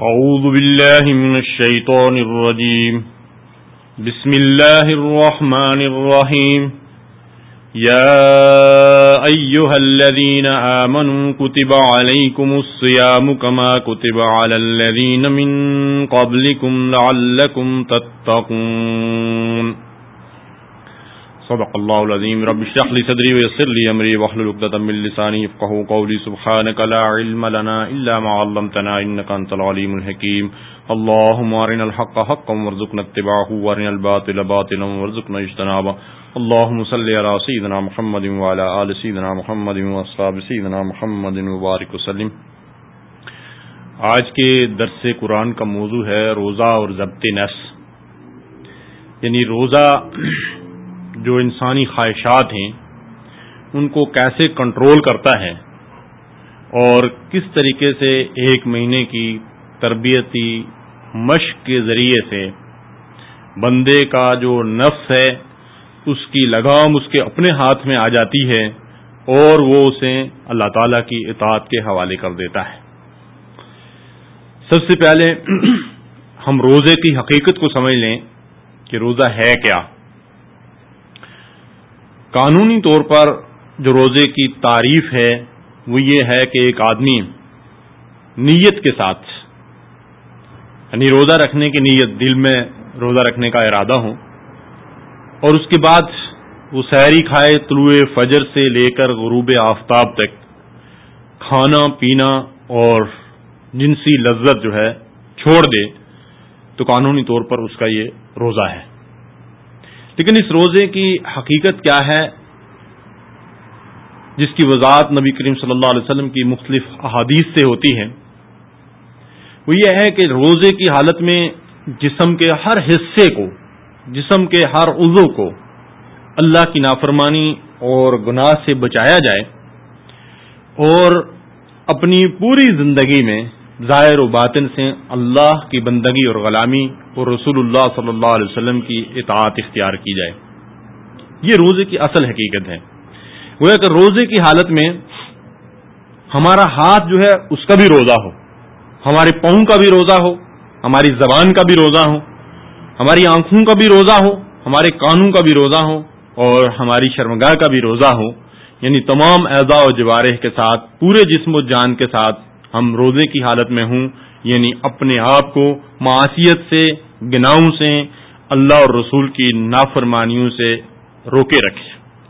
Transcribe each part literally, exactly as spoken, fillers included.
اعوذ باللہ من الشیطان الرجیم بسم اللہ الرحمن الرحیم یا ایہا الذین آمنوا کتب علیکم الصیام کما کتب علی الذین من قبلکم لعلکم تتقون صدق اللہ العظیم رب اشرح لی صدری ویسر لی امری واحلل عقدۃ من لسانی یفقهوا قولی سبحانک لا علم لنا الا ما علمتنا انک انت العلیم الحکیم اللهم ارنا الحق حقا وارزقنا اتباعه وارنا الباطل باطلا وارزقنا اجتنابه اللهم صل علی سیدنا محمد وعلى آل سیدنا محمد واصحاب سیدنا محمد وبارک وسلم۔ آج کے درس قرآن کا موضوع ہے روزہ اور ضبط نفس، یعنی روزہ جو انسانی خواہشات ہیں ان کو کیسے کنٹرول کرتا ہے اور کس طریقے سے ایک مہینے کی تربیتی مشق کے ذریعے سے بندے کا جو نفس ہے اس کی لگام اس کے اپنے ہاتھ میں آ جاتی ہے اور وہ اسے اللہ تعالیٰ کی اطاعت کے حوالے کر دیتا ہے۔ سب سے پہلے ہم روزے کی حقیقت کو سمجھ لیں کہ روزہ ہے کیا۔ قانونی طور پر جو روزے کی تعریف ہے وہ یہ ہے کہ ایک آدمی نیت کے ساتھ، یعنی روزہ رکھنے کی نیت، دل میں روزہ رکھنے کا ارادہ ہو، اور اس کے بعد وہ سحری کھائے، طلوع فجر سے لے کر غروب آفتاب تک کھانا پینا اور جنسی لذت جو ہے چھوڑ دے تو قانونی طور پر اس کا یہ روزہ ہے۔ لیکن اس روزے کی حقیقت کیا ہے جس کی وضاحت نبی کریم صلی اللہ علیہ وسلم کی مختلف احادیث سے ہوتی ہے، وہ یہ ہے کہ روزے کی حالت میں جسم کے ہر حصے کو، جسم کے ہر عضو کو اللہ کی نافرمانی اور گناہ سے بچایا جائے اور اپنی پوری زندگی میں ظاہر و باطن سے اللہ کی بندگی اور غلامی اور رسول اللہ صلی اللہ علیہ وسلم کی اطاعت اختیار کی جائے۔ یہ روزے کی اصل حقیقت ہے۔ گویا کہ روزے کی حالت میں ہمارا ہاتھ جو ہے اس کا بھی روزہ ہو، ہمارے پاؤں کا بھی روزہ ہو، ہماری زبان کا بھی روزہ ہو، ہماری آنکھوں کا بھی روزہ ہو، ہمارے کانوں کا بھی روزہ ہو اور ہماری شرمگاہ کا بھی روزہ ہو، یعنی تمام اعضاء و جوارح کے ساتھ، پورے جسم و جان کے ساتھ ہم روزے کی حالت میں ہوں، یعنی اپنے آپ کو معصیت سے، گناہوں سے، اللہ اور رسول کی نافرمانیوں سے روکے رکھے۔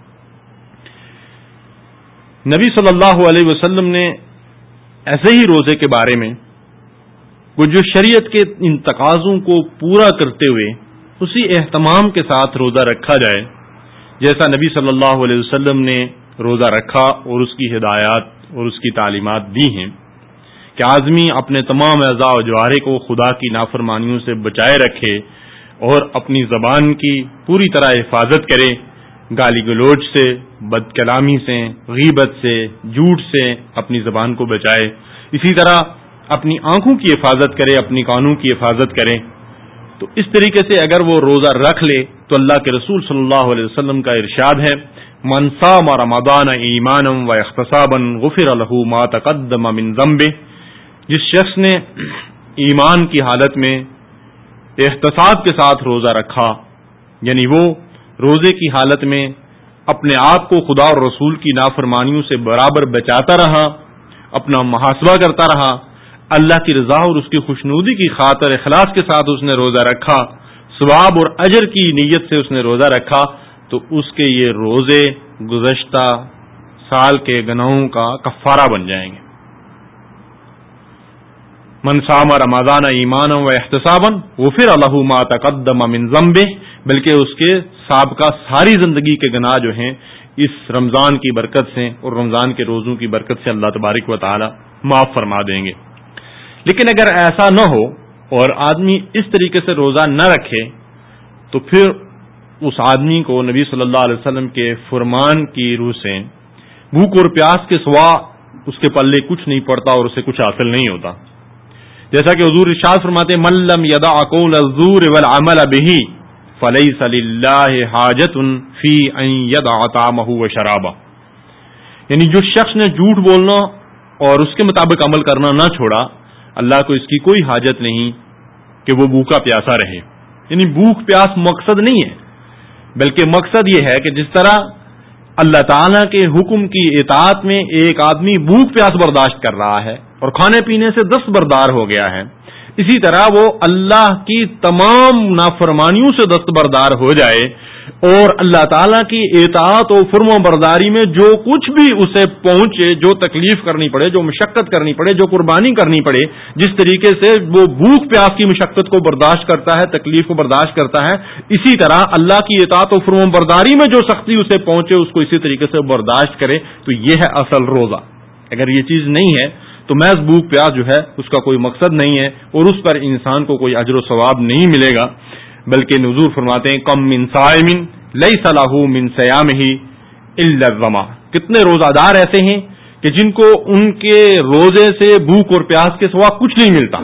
نبی صلی اللہ علیہ وسلم نے ایسے ہی روزے کے بارے میں وہ جو شریعت کے ان تقاضوں کو پورا کرتے ہوئے اسی اہتمام کے ساتھ روزہ رکھا جائے جیسا نبی صلی اللہ علیہ وسلم نے روزہ رکھا اور اس کی ہدایات اور اس کی تعلیمات دی ہیں کہ آدمی اپنے تمام اعضاء و جوارح کو خدا کی نافرمانیوں سے بچائے رکھے اور اپنی زبان کی پوری طرح حفاظت کرے، گالی گلوچ سے، بد کلامی سے، غیبت سے، جھوٹ سے اپنی زبان کو بچائے، اسی طرح اپنی آنکھوں کی حفاظت کرے، اپنی کانوں کی حفاظت کرے۔ تو اس طریقے سے اگر وہ روزہ رکھ لے تو اللہ کے رسول صلی اللہ علیہ وسلم کا ارشاد ہے، من صام رمضان ایمانا واحتسابا غفر له ما تقدم من ذنبه، جس شخص نے ایمان کی حالت میں احتساب کے ساتھ روزہ رکھا، یعنی وہ روزے کی حالت میں اپنے آپ کو خدا اور رسول کی نافرمانیوں سے برابر بچاتا رہا، اپنا محاسبہ کرتا رہا، اللہ کی رضا اور اس کی خوشنودی کی خاطر اخلاص کے ساتھ اس نے روزہ رکھا، ثواب اور اجر کی نیت سے اس نے روزہ رکھا، تو اس کے یہ روزے گزشتہ سال کے گناہوں کا کفارہ بن جائیں گے۔ من صام رمضان ایمانا و احتسابا غفر له ما تقدم من ذنبه، بلکہ اس کے سابقہ ساری زندگی کے گناہ جو ہیں اس رمضان کی برکت سے اور رمضان کے روزوں کی برکت سے اللہ تبارک و تعالی معاف فرما دیں گے۔ لیکن اگر ایسا نہ ہو اور آدمی اس طریقے سے روزہ نہ رکھے تو پھر اس آدمی کو نبی صلی اللہ علیہ وسلم کے فرمان کی روح سے بھوک اور پیاس کے سوا اس کے پلے کچھ نہیں پڑتا اور اسے کچھ حاصل نہیں ہوتا، جیسا کہ حضور ارشاد فرماتے من لم یدع قول الزور والعمل به فلیس للہ حاجۃ فی ان یدع طعامہ وشرابہ، یعنی جو شخص نے جھوٹ بولنا اور اس کے مطابق عمل کرنا نہ چھوڑا، اللہ کو اس کی کوئی حاجت نہیں کہ وہ بھوکا پیاسا رہے. یعنی بھوک پیاس مقصد نہیں ہے، بلکہ مقصد یہ ہے کہ جس طرح اللہ تعالیٰ کے حکم کی اطاعت میں ایک آدمی بھوک پیاس برداشت کر رہا ہے اور کھانے پینے سے دستبردار ہو گیا ہے، اسی طرح وہ اللہ کی تمام نافرمانیوں سے دستبردار ہو جائے اور اللہ تعالیٰ کی اطاعت و فرم و برداری میں جو کچھ بھی اسے پہنچے، جو تکلیف کرنی پڑے، جو مشقت کرنی پڑے، جو قربانی کرنی پڑے، جس طریقے سے وہ بھوک پیاس کی مشقت کو برداشت کرتا ہے، تکلیف کو برداشت کرتا ہے، اسی طرح اللہ کی اطاعت و فرم و برداری میں جو سختی اسے پہنچے اس کو اسی طریقے سے برداشت کرے. تو یہ ہے اصل روزہ. اگر یہ چیز نہیں ہے تو محض بھوک پیاس جو ہے اس کا کوئی مقصد نہیں ہے اور اس پر انسان کو کوئی اجر و ثواب نہیں ملے گا. بلکہ حضور فرماتے ہیں کم من صائم لیس لہ من صیامہ الا الظما. کتنے روزہ دار ایسے ہیں کہ جن کو ان کے روزے سے بھوک اور پیاس کے سوا کچھ نہیں ملتا.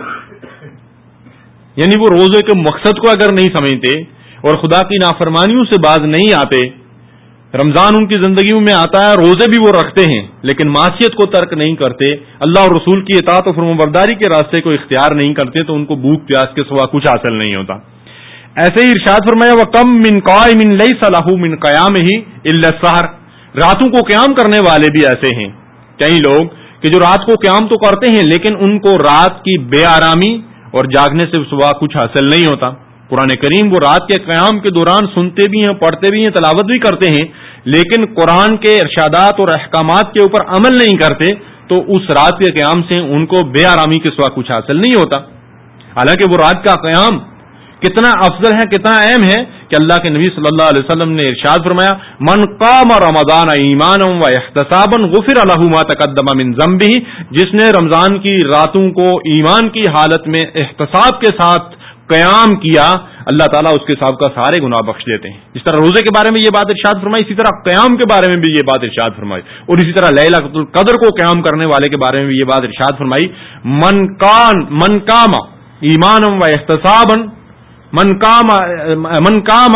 یعنی وہ روزے کے مقصد کو اگر نہیں سمجھتے اور خدا کی نافرمانیوں سے باز نہیں آتے، رمضان ان کی زندگیوں میں آتا ہے، روزے بھی وہ رکھتے ہیں لیکن معصیت کو ترک نہیں کرتے، اللہ اور رسول کی اطاعت و فرمانبرداری کے راستے کو اختیار نہیں کرتے، تو ان کو بھوک پیاس کے سوا کچھ حاصل نہیں ہوتا. ایسے ہی ارشاد فرمایا وَكَمْ مِنْ قَائِمٍ لَيْسَ لَهُ مِنْ قِيَامِهِ إِلَّا السَّحَرُ. راتوں کو قیام کرنے والے بھی ایسے ہیں، کئی لوگ کہ جو رات کو قیام تو کرتے ہیں لیکن ان کو رات کی بے آرامی اور جاگنے سے سوا کچھ حاصل نہیں ہوتا. قرآن کریم وہ رات کے قیام کے دوران سنتے بھی ہیں، پڑھتے بھی ہیں، تلاوت بھی کرتے ہیں، لیکن قرآن کے ارشادات اور احکامات کے اوپر عمل نہیں کرتے، تو اس رات کے قیام سے ان کو بے آرامی کے سوا کچھ حاصل نہیں ہوتا. حالانکہ وہ رات کا قیام کتنا افضل ہے، کتنا اہم ہے کہ اللہ کے نبی صلی اللہ علیہ وسلم نے ارشاد فرمایا من قام رمضان ایمانا و احتسابا غفر له ما تقدم من ذنبه. جس نے رمضان کی راتوں کو ایمان کی حالت میں احتساب کے ساتھ قیام کیا، اللہ تعالیٰ اس کے سابقہ سارے گناہ بخش دیتے ہیں. جس طرح روزے کے بارے میں یہ بات ارشاد فرمائی، اسی طرح قیام کے بارے میں بھی یہ بات ارشاد فرمائی، اور اسی طرح لیلۃ القدر کو قیام کرنے والے کے بارے میں بھی یہ بات ارشاد فرمائی من کان من قام ایمانا و احتسابا من قام من قام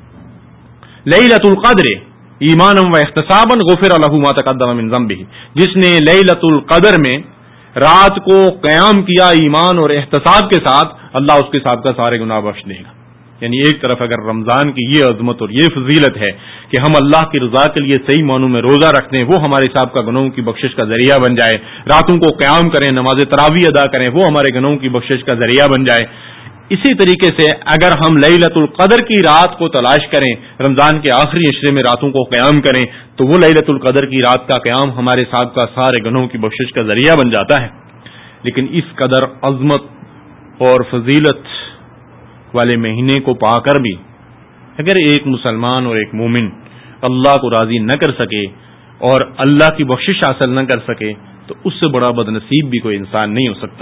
لیلۃ القدر ایمانا و احتسابا غفر له ما تقدم من ذنبه. جس نے لیلۃ القدر میں رات کو قیام کیا ایمان اور احتساب کے ساتھ، اللہ اس کے ساتھ کا سارے گناہ بخش دے گا. یعنی ایک طرف اگر رمضان کی یہ عظمت اور یہ فضیلت ہے کہ ہم اللہ کی رضا کے لیے صحیح معنوں میں روزہ رکھتے ہیں، وہ ہمارے حساب کا گناہوں کی بخشش کا ذریعہ بن جائے، راتوں کو قیام کریں، نماز تراویح ادا کریں، وہ ہمارے گناہوں کی بخشش کا ذریعہ بن جائے. اسی طریقے سے اگر ہم لیلۃ القدر کی رات کو تلاش کریں، رمضان کے آخری عشرے میں راتوں کو قیام کریں، تو وہ لیلۃ القدر کی رات کا قیام ہمارے ساتھ کا سارے گناہوں کی بخشش کا ذریعہ بن جاتا ہے. لیکن اس قدر عظمت اور فضیلت والے مہینے کو پا کر بھی اگر ایک مسلمان اور ایک مومن اللہ کو راضی نہ کر سکے اور اللہ کی بخشش حاصل نہ کر سکے، تو اس سے بڑا بد نصیب بھی کوئی انسان نہیں ہو سکتا.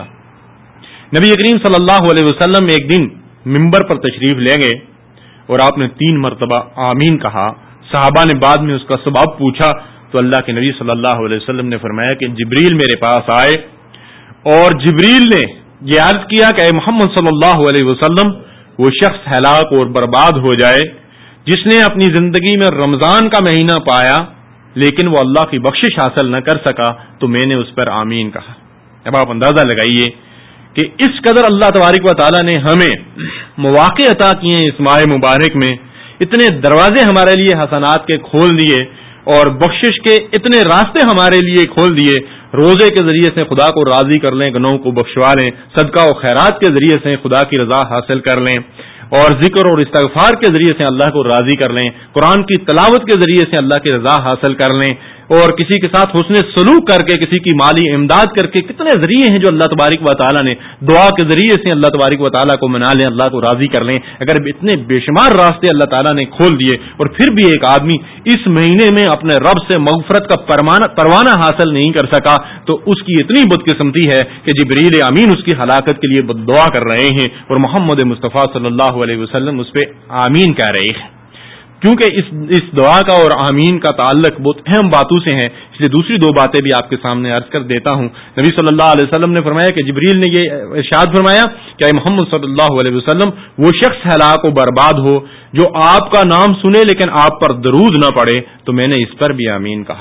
نبی کریم صلی اللہ علیہ وسلم ایک دن ممبر پر تشریف لے گئے اور آپ نے تین مرتبہ آمین کہا. صحابہ نے بعد میں اس کا سبب پوچھا تو اللہ کے نبی صلی اللہ علیہ وسلم نے فرمایا کہ جبریل میرے پاس آئے اور جبریل نے یہ عرض کیا کہ اے محمد صلی اللہ علیہ وسلم، وہ شخص ہلاک اور برباد ہو جائے جس نے اپنی زندگی میں رمضان کا مہینہ پایا لیکن وہ اللہ کی بخشش حاصل نہ کر سکا. تو میں نے اس پر آمین کہا. اب آپ اندازہ لگائیے کہ اس قدر اللہ تبارک و تعالیٰ نے ہمیں مواقع عطا کیے اس ماہ مبارک میں، اتنے دروازے ہمارے لیے حسنات کے کھول دیے اور بخشش کے اتنے راستے ہمارے لیے کھول دیے. روزے کے ذریعے سے خدا کو راضی کر لیں، گناہوں کو بخشوا لیں، صدقہ و خیرات کے ذریعے سے خدا کی رضا حاصل کر لیں، اور ذکر اور استغفار کے ذریعے سے اللہ کو راضی کر لیں، قرآن کی تلاوت کے ذریعے سے اللہ کی رضا حاصل کر لیں، اور کسی کے ساتھ حسن سلوک کر کے، کسی کی مالی امداد کر کے. کتنے ذریعے ہیں جو اللہ تبارک و تعالیٰ نے دعا کے ذریعے سے اللہ تبارک و تعالیٰ کو منا لیں، اللہ کو راضی کر لیں. اگر اتنے بے شمار راستے اللہ تعالیٰ نے کھول دیے اور پھر بھی ایک آدمی اس مہینے میں اپنے رب سے مغفرت کا پروانہ حاصل نہیں کر سکا، تو اس کی اتنی بدقسمتی ہے کہ جبریل امین اس کی ہلاکت کے لیے دعا کر رہے ہیں اور محمد مصطفیٰ صلی اللہ علیہ وسلم اس پہ آمین کہہ رہے ہیں. کیونکہ اس اس دعا کا اور آمین کا تعلق بہت اہم باتوں سے ہیں، اس لیے دوسری دو باتیں بھی آپ کے سامنے عرض کر دیتا ہوں. نبی صلی اللہ علیہ وسلم نے فرمایا کہ جبریل نے یہ ارشاد فرمایا کہ اے محمد صلی اللہ علیہ وسلم، وہ شخص ہلاک و برباد ہو جو آپ کا نام سنے لیکن آپ پر درود نہ پڑے. تو میں نے اس پر بھی آمین کہا.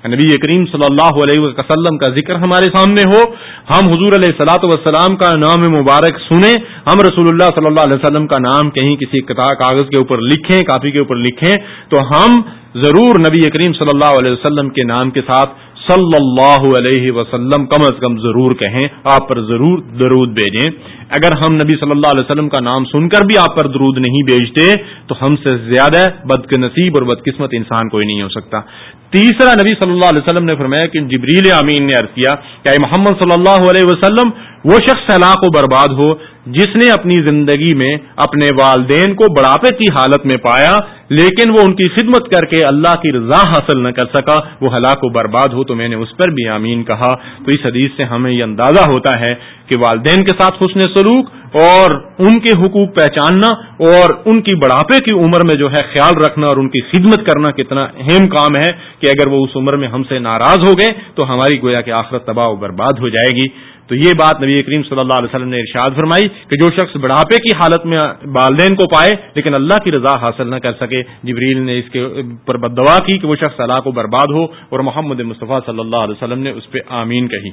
نبی کریم صلی اللہ علیہ وسلم کا ذکر ہمارے سامنے ہو، ہم حضور علیہ الصلوۃ والسلام کا نام مبارک سنیں، ہم رسول اللہ صلی اللہ علیہ وسلم کا نام کہیں کسی کاغذ کے اوپر لکھیں، کاپی کے اوپر لکھیں، تو ہم ضرور نبی کریم صلی اللہ علیہ وسلم کے نام کے ساتھ صلی اللہ علیہ وسلم کم از کم ضرور کہیں، آپ پر ضرور درود بھیجیں۔ اگر ہم نبی صلی اللہ علیہ وسلم کا نام سن کر بھی آپ پر درود نہیں بھیجتے تو ہم سے زیادہ بد نصیب اور بدقسمت انسان کوئی نہیں ہو سکتا۔ تیسرا، نبی صلی اللہ علیہ وسلم نے فرمایا کہ جبریل امین نے عرض کیا کہ اے محمد صلی اللہ علیہ وسلم، وہ شخص ہلاک و برباد ہو جس نے اپنی زندگی میں اپنے والدین کو بڑھاپے کی حالت میں پایا لیکن وہ ان کی خدمت کر کے اللہ کی رضا حاصل نہ کر سکا، وہ ہلاک و برباد ہو۔ تو میں نے اس پر بھی آمین کہا۔ تو اس حدیث سے ہمیں یہ اندازہ ہوتا ہے کہ والدین کے ساتھ حسن سلوک اور ان کے حقوق پہچاننا اور ان کی بڑھاپے کی عمر میں جو ہے خیال رکھنا اور ان کی خدمت کرنا کتنا اہم کام ہے کہ اگر وہ اس عمر میں ہم سے ناراض ہو گئے تو ہماری گویا کہ آخرت تباہ و برباد ہو جائے گی۔ تو یہ بات نبی کریم صلی اللہ علیہ وسلم نے ارشاد فرمائی کہ جو شخص بڑھاپے کی حالت میں والدین کو پائے لیکن اللہ کی رضا حاصل نہ کر سکے، جبریل نے اس کے پر بد دعا کی کہ وہ شخص ہلاک و برباد ہو، اور محمد مصطفیٰ صلی اللہ علیہ وسلم نے اس پہ آمین کہی۔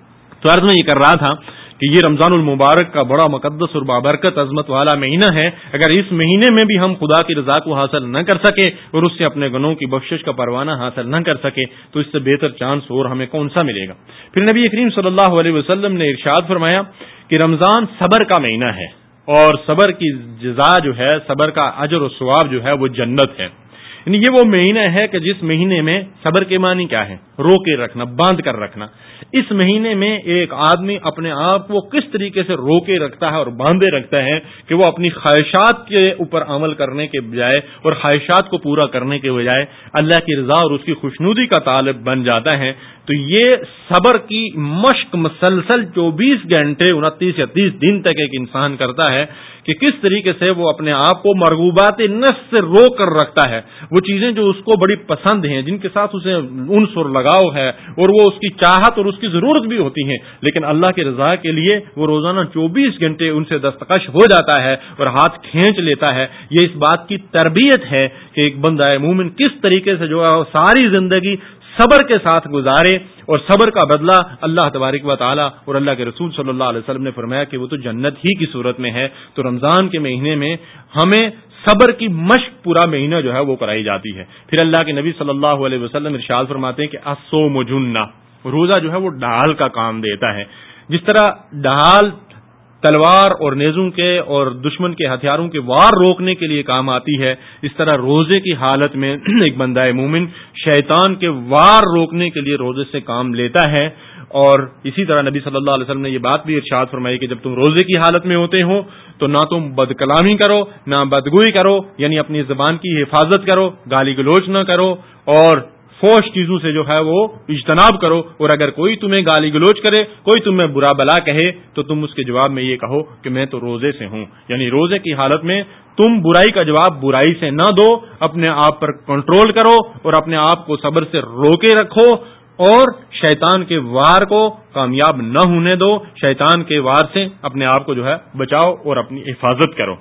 تو عرض میں یہ کر رہا تھا کہ یہ رمضان المبارک کا بڑا مقدس اور بابرکت عظمت والا مہینہ ہے۔ اگر اس مہینے میں بھی ہم خدا کی رضا کو حاصل نہ کر سکے اور اس سے اپنے گناہوں کی بخشش کا پروانہ حاصل نہ کر سکے تو اس سے بہتر چانس اور ہمیں کون سا ملے گا۔ پھر نبی کریم صلی اللہ علیہ وسلم نے ارشاد فرمایا کہ رمضان صبر کا مہینہ ہے اور صبر کی جزا جو ہے، صبر کا اجر و ثواب جو ہے وہ جنت ہے۔ یعنی یہ وہ مہینہ ہے کہ جس مہینے میں صبر کے معنی کیا ہے؟ رو کے رکھنا، باندھ کر رکھنا۔ اس مہینے میں ایک آدمی اپنے آپ کو کس طریقے سے رو کے رکھتا ہے اور باندھے رکھتا ہے کہ وہ اپنی خواہشات کے اوپر عمل کرنے کے بجائے اور خواہشات کو پورا کرنے کے بجائے اللہ کی رضا اور اس کی خوشنودی کا طالب بن جاتا ہے۔ تو یہ صبر کی مشق مسلسل چوبیس گھنٹے انتیس یا تیس دن تک ایک انسان کرتا ہے کہ کس طریقے سے وہ اپنے آپ کو مرغوبات نفس سے رو کر رکھتا ہے، وہ چیزیں جو اس کو بڑی پسند ہیں، جن کے ساتھ اسے انس اور لگاؤ ہے اور وہ اس کی چاہت اور اس کی ضرورت بھی ہوتی ہیں، لیکن اللہ کی رضا کے لیے وہ روزانہ چوبیس گھنٹے ان سے دستکش ہو جاتا ہے اور ہاتھ کھینچ لیتا ہے۔ یہ اس بات کی تربیت ہے کہ ایک بندہ مومن کس طریقے سے جو ہے ساری زندگی صبر کے ساتھ گزارے، اور صبر کا بدلہ اللہ تبارک و تعالی اور اللہ کے رسول صلی اللہ علیہ وسلم نے فرمایا کہ وہ تو جنت ہی کی صورت میں ہے۔ تو رمضان کے مہینے میں ہمیں صبر کی مشق پورا مہینہ جو ہے وہ کرائی جاتی ہے۔ پھر اللہ کے نبی صلی اللہ علیہ وسلم ارشاد فرماتے ہیں کہ الصوم جنہ، روزہ جو ہے وہ ڈھال کا کام دیتا ہے۔ جس طرح ڈھال تلوار اور نیزوں کے اور دشمن کے ہتھیاروں کے وار روکنے کے لیے کام آتی ہے، اس طرح روزے کی حالت میں ایک بندہ مومن شیطان کے وار روکنے کے لیے روزے سے کام لیتا ہے۔ اور اسی طرح نبی صلی اللہ علیہ وسلم نے یہ بات بھی ارشاد فرمائی کہ جب تم روزے کی حالت میں ہوتے ہو تو نہ تم بد کلامی کرو، نہ بدگوئی کرو، یعنی اپنی زبان کی حفاظت کرو، گالی گلوچ نہ کرو اور فوش چیزوں سے جو ہے وہ اجتناب کرو، اور اگر کوئی تمہیں گالی گلوچ کرے، کوئی تمہیں برا بلا کہے تو تم اس کے جواب میں یہ کہو کہ میں تو روزے سے ہوں۔ یعنی روزے کی حالت میں تم برائی کا جواب برائی سے نہ دو، اپنے آپ پر کنٹرول کرو اور اپنے آپ کو صبر سے روکے رکھو اور شیطان کے وار کو کامیاب نہ ہونے دو، شیطان کے وار سے اپنے آپ کو جو ہے بچاؤ اور اپنی حفاظت کرو۔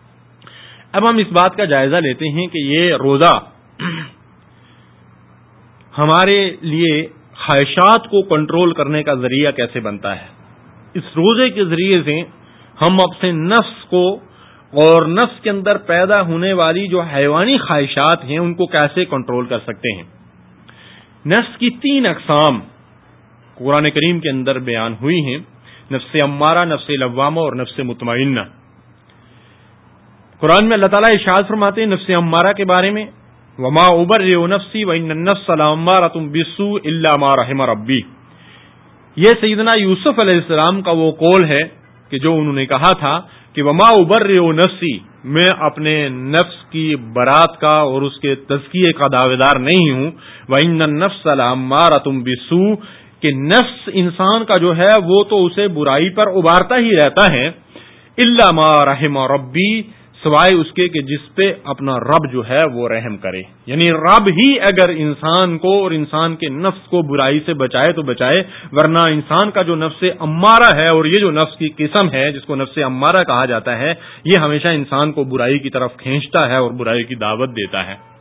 اب ہم اس بات کا جائزہ لیتے ہیں کہ یہ روزہ ہمارے لیے خواہشات کو کنٹرول کرنے کا ذریعہ کیسے بنتا ہے۔ اس روزے کے ذریعے سے ہم اپنے نفس کو اور نفس کے اندر پیدا ہونے والی جو حیوانی خواہشات ہیں ان کو کیسے کنٹرول کر سکتے ہیں۔ نفس کی تین اقسام قرآن کریم کے اندر بیان ہوئی ہیں، نفس امارہ، نفس لوامہ اور نفس مطمئنہ۔ قرآن میں اللہ تعالیٰ ارشاد فرماتے ہیں نفس امارہ کے بارے میں، وما ابرئ نفسی وان النفس لامارۃ بالسوء الا ما رحم ربی۔ یہ سیدنا یوسف علیہ السلام کا وہ قول ہے کہ جو انہوں نے کہا تھا کہ وما ابرئ نفسی، میں اپنے نفس کی برات کا اور اس کے تزکیے کا دعویدار نہیں ہوں، وان النفس لامارۃ بالسوء، کہ نفس انسان کا جو ہے وہ تو اسے برائی پر ابارتا ہی رہتا ہے، الا ما رحم ربی، سوائے اس کے کہ جس پہ اپنا رب جو ہے وہ رحم کرے۔ یعنی رب ہی اگر انسان کو اور انسان کے نفس کو برائی سے بچائے تو بچائے، ورنہ انسان کا جو نفس امارہ ہے، اور یہ جو نفس کی قسم ہے جس کو نفس امارہ کہا جاتا ہے، یہ ہمیشہ انسان کو برائی کی طرف کھینچتا ہے اور برائی کی دعوت دیتا ہے۔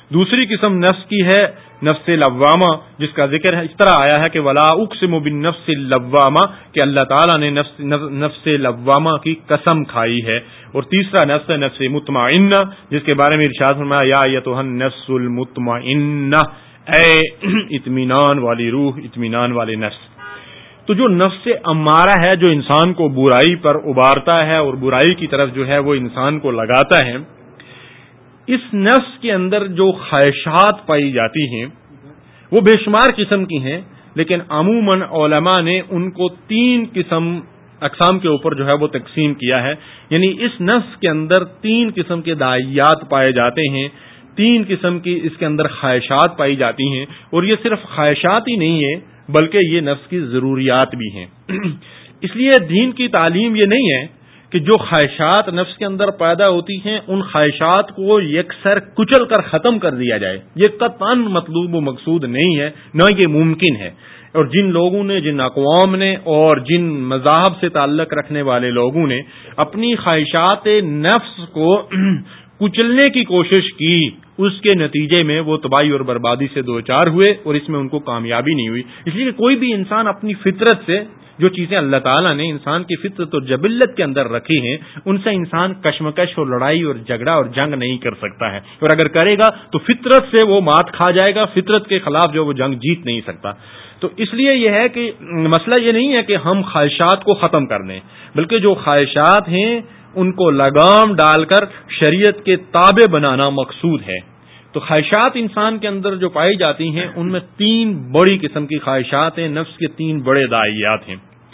دوسری قسم نفس کی ہے نفس لوامہ، جس کا ذکر ہے اس طرح آیا ہے کہ ولا اقسم بالنفس اللوامہ، کہ اللہ تعالیٰ نے نفس نفس لوامہ کی قسم کھائی ہے. اور تیسرا نفس ہے نفس مطمئنہ، جس کے بارے میں ارشاد فرمایا یا ایتھا النفس المطمئنہ، اے اطمینان والی روح، اطمینان والے نفس. تو جو نفس امارہ ہے، جو انسان کو برائی پر ابارتا ہے اور برائی کی طرف جو ہے وہ انسان کو لگاتا ہے، اس نفس کے اندر جو خواہشات پائی جاتی ہیں وہ بے شمار قسم کی ہیں، لیکن عموماً علماء نے ان کو تین قسم اقسام کے اوپر جو ہے وہ تقسیم کیا ہے. یعنی اس نفس کے اندر تین قسم کے داعیات پائے جاتے ہیں، تین قسم کی اس کے اندر خواہشات پائی جاتی ہیں. اور یہ صرف خواہشات ہی نہیں ہے بلکہ یہ نفس کی ضروریات بھی ہیں. اس لیے دین کی تعلیم یہ نہیں ہے کہ جو خواہشات نفس کے اندر پیدا ہوتی ہیں ان خواہشات کو یکسر کچل کر ختم کر دیا جائے. یہ قطعاً مطلوب و مقصود نہیں ہے، نہ یہ ممکن ہے. اور جن لوگوں نے، جن اقوام نے اور جن مذاہب سے تعلق رکھنے والے لوگوں نے اپنی خواہشات نفس کو کچلنے کی کوشش کی، اس کے نتیجے میں وہ تباہی اور بربادی سے دوچار ہوئے اور اس میں ان کو کامیابی نہیں ہوئی. اس لیے کوئی بھی انسان اپنی فطرت سے، جو چیزیں اللہ تعالیٰ نے انسان کی فطرت اور جبلت کے اندر رکھی ہیں، ان سے انسان کشمکش اور لڑائی اور جھگڑا اور جنگ نہیں کر سکتا ہے. اور اگر کرے گا تو فطرت سے وہ مات کھا جائے گا، فطرت کے خلاف جو وہ جنگ جیت نہیں سکتا. تو اس لیے یہ ہے کہ مسئلہ یہ نہیں ہے کہ ہم خواہشات کو ختم کر دیں، بلکہ جو خواہشات ہیں ان کو لگام ڈال کر شریعت کے تابع بنانا مقصود ہے. تو خواہشات انسان کے اندر جو پائی جاتی ہیں ان میں تین بڑی قسم کی خواہشات ہیں، نفس کے تین بڑے داعیات ہیں.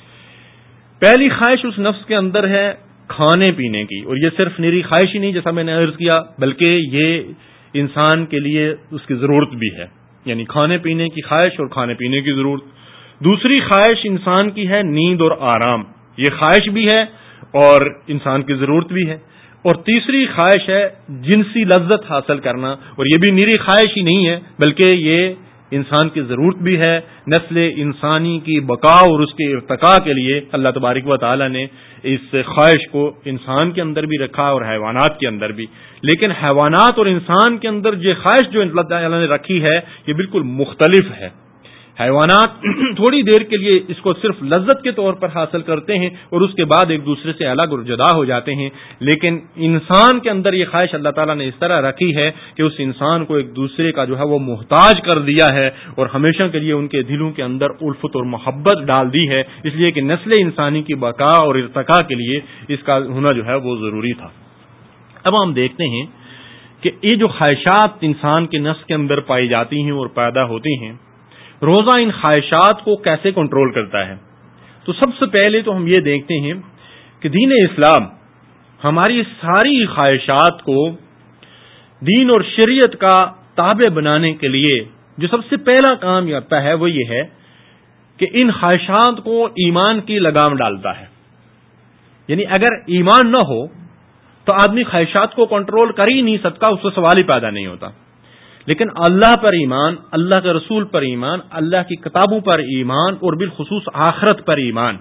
پہلی خواہش اس نفس کے اندر ہے کھانے پینے کی، اور یہ صرف نری خواہش ہی نہیں جیسا میں نے عرض کیا، بلکہ یہ انسان کے لیے اس کی ضرورت بھی ہے، یعنی کھانے پینے کی خواہش اور کھانے پینے کی ضرورت. دوسری خواہش انسان کی ہے نیند اور آرام، یہ خواہش بھی ہے اور انسان کی ضرورت بھی ہے. اور تیسری خواہش ہے جنسی لذت حاصل کرنا، اور یہ بھی نری خواہش ہی نہیں ہے بلکہ یہ انسان کی ضرورت بھی ہے. نسل انسانی کی بقا اور اس کے ارتقاء کے لیے اللہ تبارک و تعالی نے اس خواہش کو انسان کے اندر بھی رکھا اور حیوانات کے اندر بھی. لیکن حیوانات اور انسان کے اندر یہ خواہش جو اللہ تعالی نے رکھی ہے یہ بالکل مختلف ہے. حیوانات تھوڑی دیر کے لیے اس کو صرف لذت کے طور پر حاصل کرتے ہیں اور اس کے بعد ایک دوسرے سے الگ اور جدا ہو جاتے ہیں، لیکن انسان کے اندر یہ خواہش اللہ تعالیٰ نے اس طرح رکھی ہے کہ اس انسان کو ایک دوسرے کا جو ہے وہ محتاج کر دیا ہے اور ہمیشہ کے لیے ان کے دلوں کے اندر الفت اور محبت ڈال دی ہے، اس لیے کہ نسل انسانی کی بقا اور ارتقاء کے لیے اس کا ہونا جو ہے وہ ضروری تھا. اب ہم دیکھتے ہیں کہ یہ جو خواہشات انسان کے نفس کے اندر پائی جاتی ہیں اور پیدا ہوتی ہیں، روزہ ان خواہشات کو کیسے کنٹرول کرتا ہے. تو سب سے پہلے تو ہم یہ دیکھتے ہیں کہ دین اسلام ہماری ساری خواہشات کو دین اور شریعت کا تابع بنانے کے لیے جو سب سے پہلا کام کرتا ہے وہ یہ ہے کہ ان خواہشات کو ایمان کی لگام ڈالتا ہے. یعنی اگر ایمان نہ ہو تو آدمی خواہشات کو کنٹرول کر ہی نہیں سکتا، اس سے سوال ہی پیدا نہیں ہوتا. لیکن اللہ پر ایمان، اللہ کے رسول پر ایمان، اللہ کی کتابوں پر ایمان اور بالخصوص آخرت پر ایمان،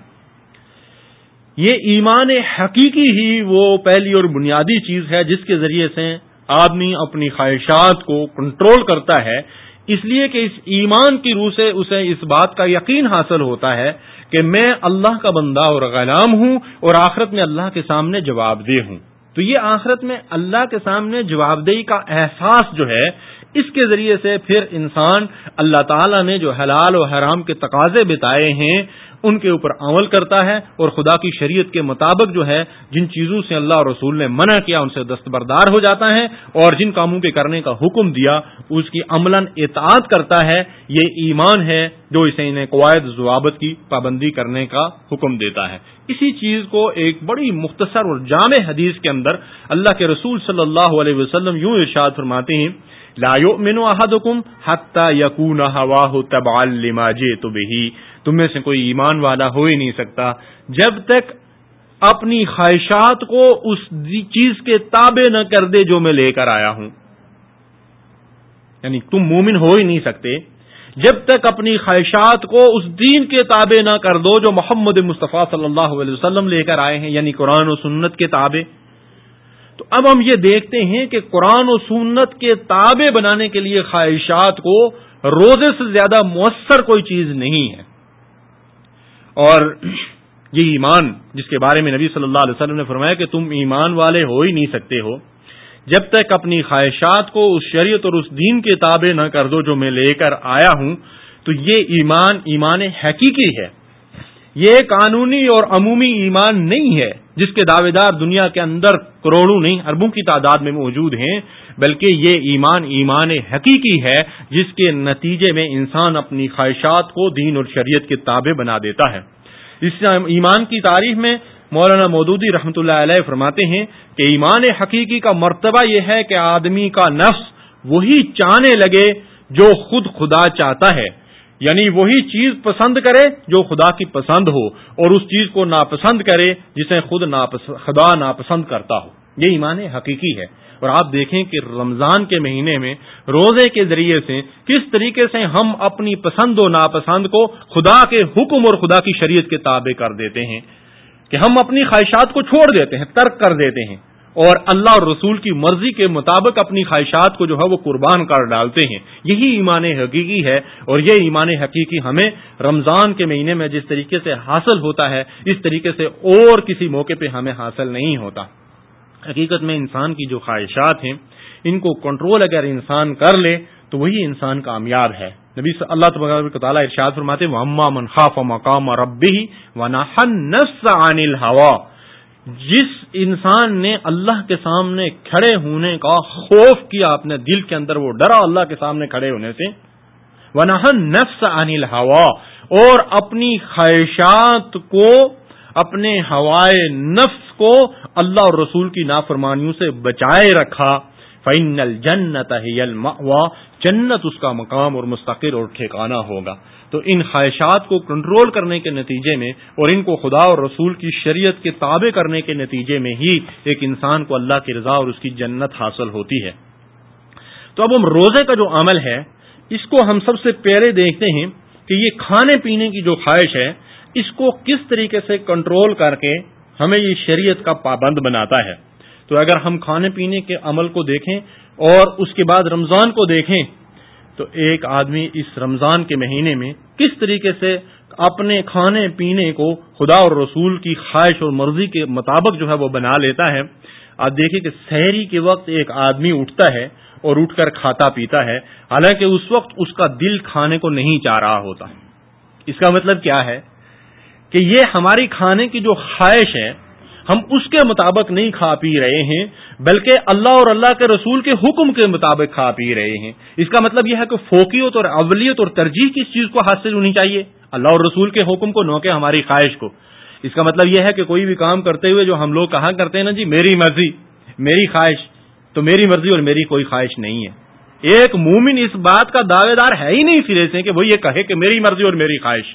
یہ ایمان حقیقی ہی وہ پہلی اور بنیادی چیز ہے جس کے ذریعے سے آدمی اپنی خواہشات کو کنٹرول کرتا ہے. اس لیے کہ اس ایمان کی روح سے اسے اس بات کا یقین حاصل ہوتا ہے کہ میں اللہ کا بندہ اور غلام ہوں اور آخرت میں اللہ کے سامنے جواب دہ ہوں. تو یہ آخرت میں اللہ کے سامنے جواب دہی کا احساس جو ہے، اس کے ذریعے سے پھر انسان اللہ تعالیٰ نے جو حلال و حرام کے تقاضے بتائے ہیں ان کے اوپر عمل کرتا ہے اور خدا کی شریعت کے مطابق جو ہے جن چیزوں سے اللہ اور رسول نے منع کیا ان سے دستبردار ہو جاتا ہے اور جن کاموں کے کرنے کا حکم دیا اس کی عملاً اطاعت کرتا ہے. یہ ایمان ہے جو اسے انہیں قواعد ضوابط کی پابندی کرنے کا حکم دیتا ہے. اسی چیز کو ایک بڑی مختصر اور جامع حدیث کے اندر اللہ کے رسول صلی اللہ علیہ وسلم یوں ارشاد فرماتے ہیں، لا یؤمن احدکم حتی یکون ہواہ تبعا لما جئت بہ. تم میں سے کوئی ایمان والا ہو ہی نہیں سکتا جب تک اپنی خواہشات کو اس چیز کے تابع نہ کر دے جو میں لے کر آیا ہوں. یعنی تم مومن ہو ہی نہیں سکتے جب تک اپنی خواہشات کو اس دین کے تابع نہ کر دو جو محمد مصطفیٰ صلی اللہ علیہ وسلم لے کر آئے ہیں، یعنی قرآن و سنت کے تابع. تو اب ہم یہ دیکھتے ہیں کہ قرآن و سنت کے تابع بنانے کے لیے خواہشات کو روزے سے زیادہ مؤثر کوئی چیز نہیں ہے. اور یہ ایمان جس کے بارے میں نبی صلی اللہ علیہ وسلم نے فرمایا کہ تم ایمان والے ہو ہی نہیں سکتے ہو جب تک اپنی خواہشات کو اس شریعت اور اس دین کے تابع نہ کر دو جو میں لے کر آیا ہوں. تو یہ ایمان ایمان حقیقی ہے. یہ قانونی اور عمومی ایمان نہیں ہے جس کے دعوے دار دنیا کے اندر کروڑوں نہیں اربوں کی تعداد میں موجود ہیں، بلکہ یہ ایمان ایمان حقیقی ہے جس کے نتیجے میں انسان اپنی خواہشات کو دین اور شریعت کے تابع بنا دیتا ہے. اس ایمان کی تعریف میں مولانا مودودی رحمۃ اللہ علیہ فرماتے ہیں کہ ایمان حقیقی کا مرتبہ یہ ہے کہ آدمی کا نفس وہی چاہنے لگے جو خود خدا چاہتا ہے، یعنی وہی چیز پسند کرے جو خدا کی پسند ہو اور اس چیز کو ناپسند کرے جسے خود خدا ناپسند کرتا ہو. یہ ایمان حقیقی ہے. اور آپ دیکھیں کہ رمضان کے مہینے میں روزے کے ذریعے سے کس طریقے سے ہم اپنی پسند و ناپسند کو خدا کے حکم اور خدا کی شریعت کے تابع کر دیتے ہیں، کہ ہم اپنی خواہشات کو چھوڑ دیتے ہیں، ترک کر دیتے ہیں اور اللہ اور رسول کی مرضی کے مطابق اپنی خواہشات کو جو ہے وہ قربان کر ڈالتے ہیں. یہی ایمان حقیقی ہے. اور یہ ایمان حقیقی ہمیں رمضان کے مہینے میں جس طریقے سے حاصل ہوتا ہے اس طریقے سے اور کسی موقع پہ ہمیں حاصل نہیں ہوتا. حقیقت میں انسان کی جو خواہشات ہیں ان کو کنٹرول اگر انسان کر لے تو وہی انسان کامیاب ہے. نبی صلی اللہ تبارک و تعالیٰ ارشاد فرماتے ہیں وَأَمَّا مَنْ خَافَ مَقَامَ رَبِّهِ وَنَهَى النَّفْسَ عَنِ الْهَوَىٰ، جس انسان نے اللہ کے سامنے کھڑے ہونے کا خوف کیا، اپنے دل کے اندر وہ ڈرا اللہ کے سامنے کھڑے ہونے سے، وَنَهَى النَّفْسَ عَنِ الْهَوَىٰ، اور اپنی خواہشات کو، اپنے ہوائے نفس کو اللہ اور رسول کی نافرمانیوں سے بچائے رکھا، فَإِنَّ الْجَنَّةَ هِيَ الْمَأْوَىٰ، جنت اس کا مقام اور مستقر اور ٹھکانہ ہوگا. تو ان خواہشات کو کنٹرول کرنے کے نتیجے میں اور ان کو خدا اور رسول کی شریعت کے تابع کرنے کے نتیجے میں ہی ایک انسان کو اللہ کی رضا اور اس کی جنت حاصل ہوتی ہے. تو اب ہم روزے کا جو عمل ہے اس کو ہم سب سے پہلے دیکھتے ہیں کہ یہ کھانے پینے کی جو خواہش ہے اس کو کس طریقے سے کنٹرول کر کے ہمیں یہ شریعت کا پابند بناتا ہے. تو اگر ہم کھانے پینے کے عمل کو دیکھیں اور اس کے بعد رمضان کو دیکھیں تو ایک آدمی اس رمضان کے مہینے میں کس طریقے سے اپنے کھانے پینے کو خدا اور رسول کی خواہش اور مرضی کے مطابق جو ہے وہ بنا لیتا ہے. آپ دیکھیں کہ سحری کے وقت ایک آدمی اٹھتا ہے اور اٹھ کر کھاتا پیتا ہے، حالانکہ اس وقت اس کا دل کھانے کو نہیں چاہ رہا ہوتا. اس کا مطلب کیا ہے کہ یہ ہماری کھانے کی جو خواہش ہے ہم اس کے مطابق نہیں کھا پی رہے ہیں بلکہ اللہ اور اللہ کے رسول کے حکم کے مطابق کھا پی رہے ہیں. اس کا مطلب یہ ہے کہ فوقیت اور اولیت اور ترجیح کس چیز کو حاصل ہونی چاہیے؟ اللہ اور رسول کے حکم کو، نو کہ ہماری خواہش کو. اس کا مطلب یہ ہے کہ کوئی بھی کام کرتے ہوئے جو ہم لوگ کہا کرتے ہیں نا جی میری مرضی میری خواہش، تو میری مرضی اور میری کوئی خواہش نہیں ہے. ایک مومن اس بات کا دعوے دار ہے ہی نہیں سرے سے کہ وہ یہ کہے کہ میری مرضی اور میری خواہش.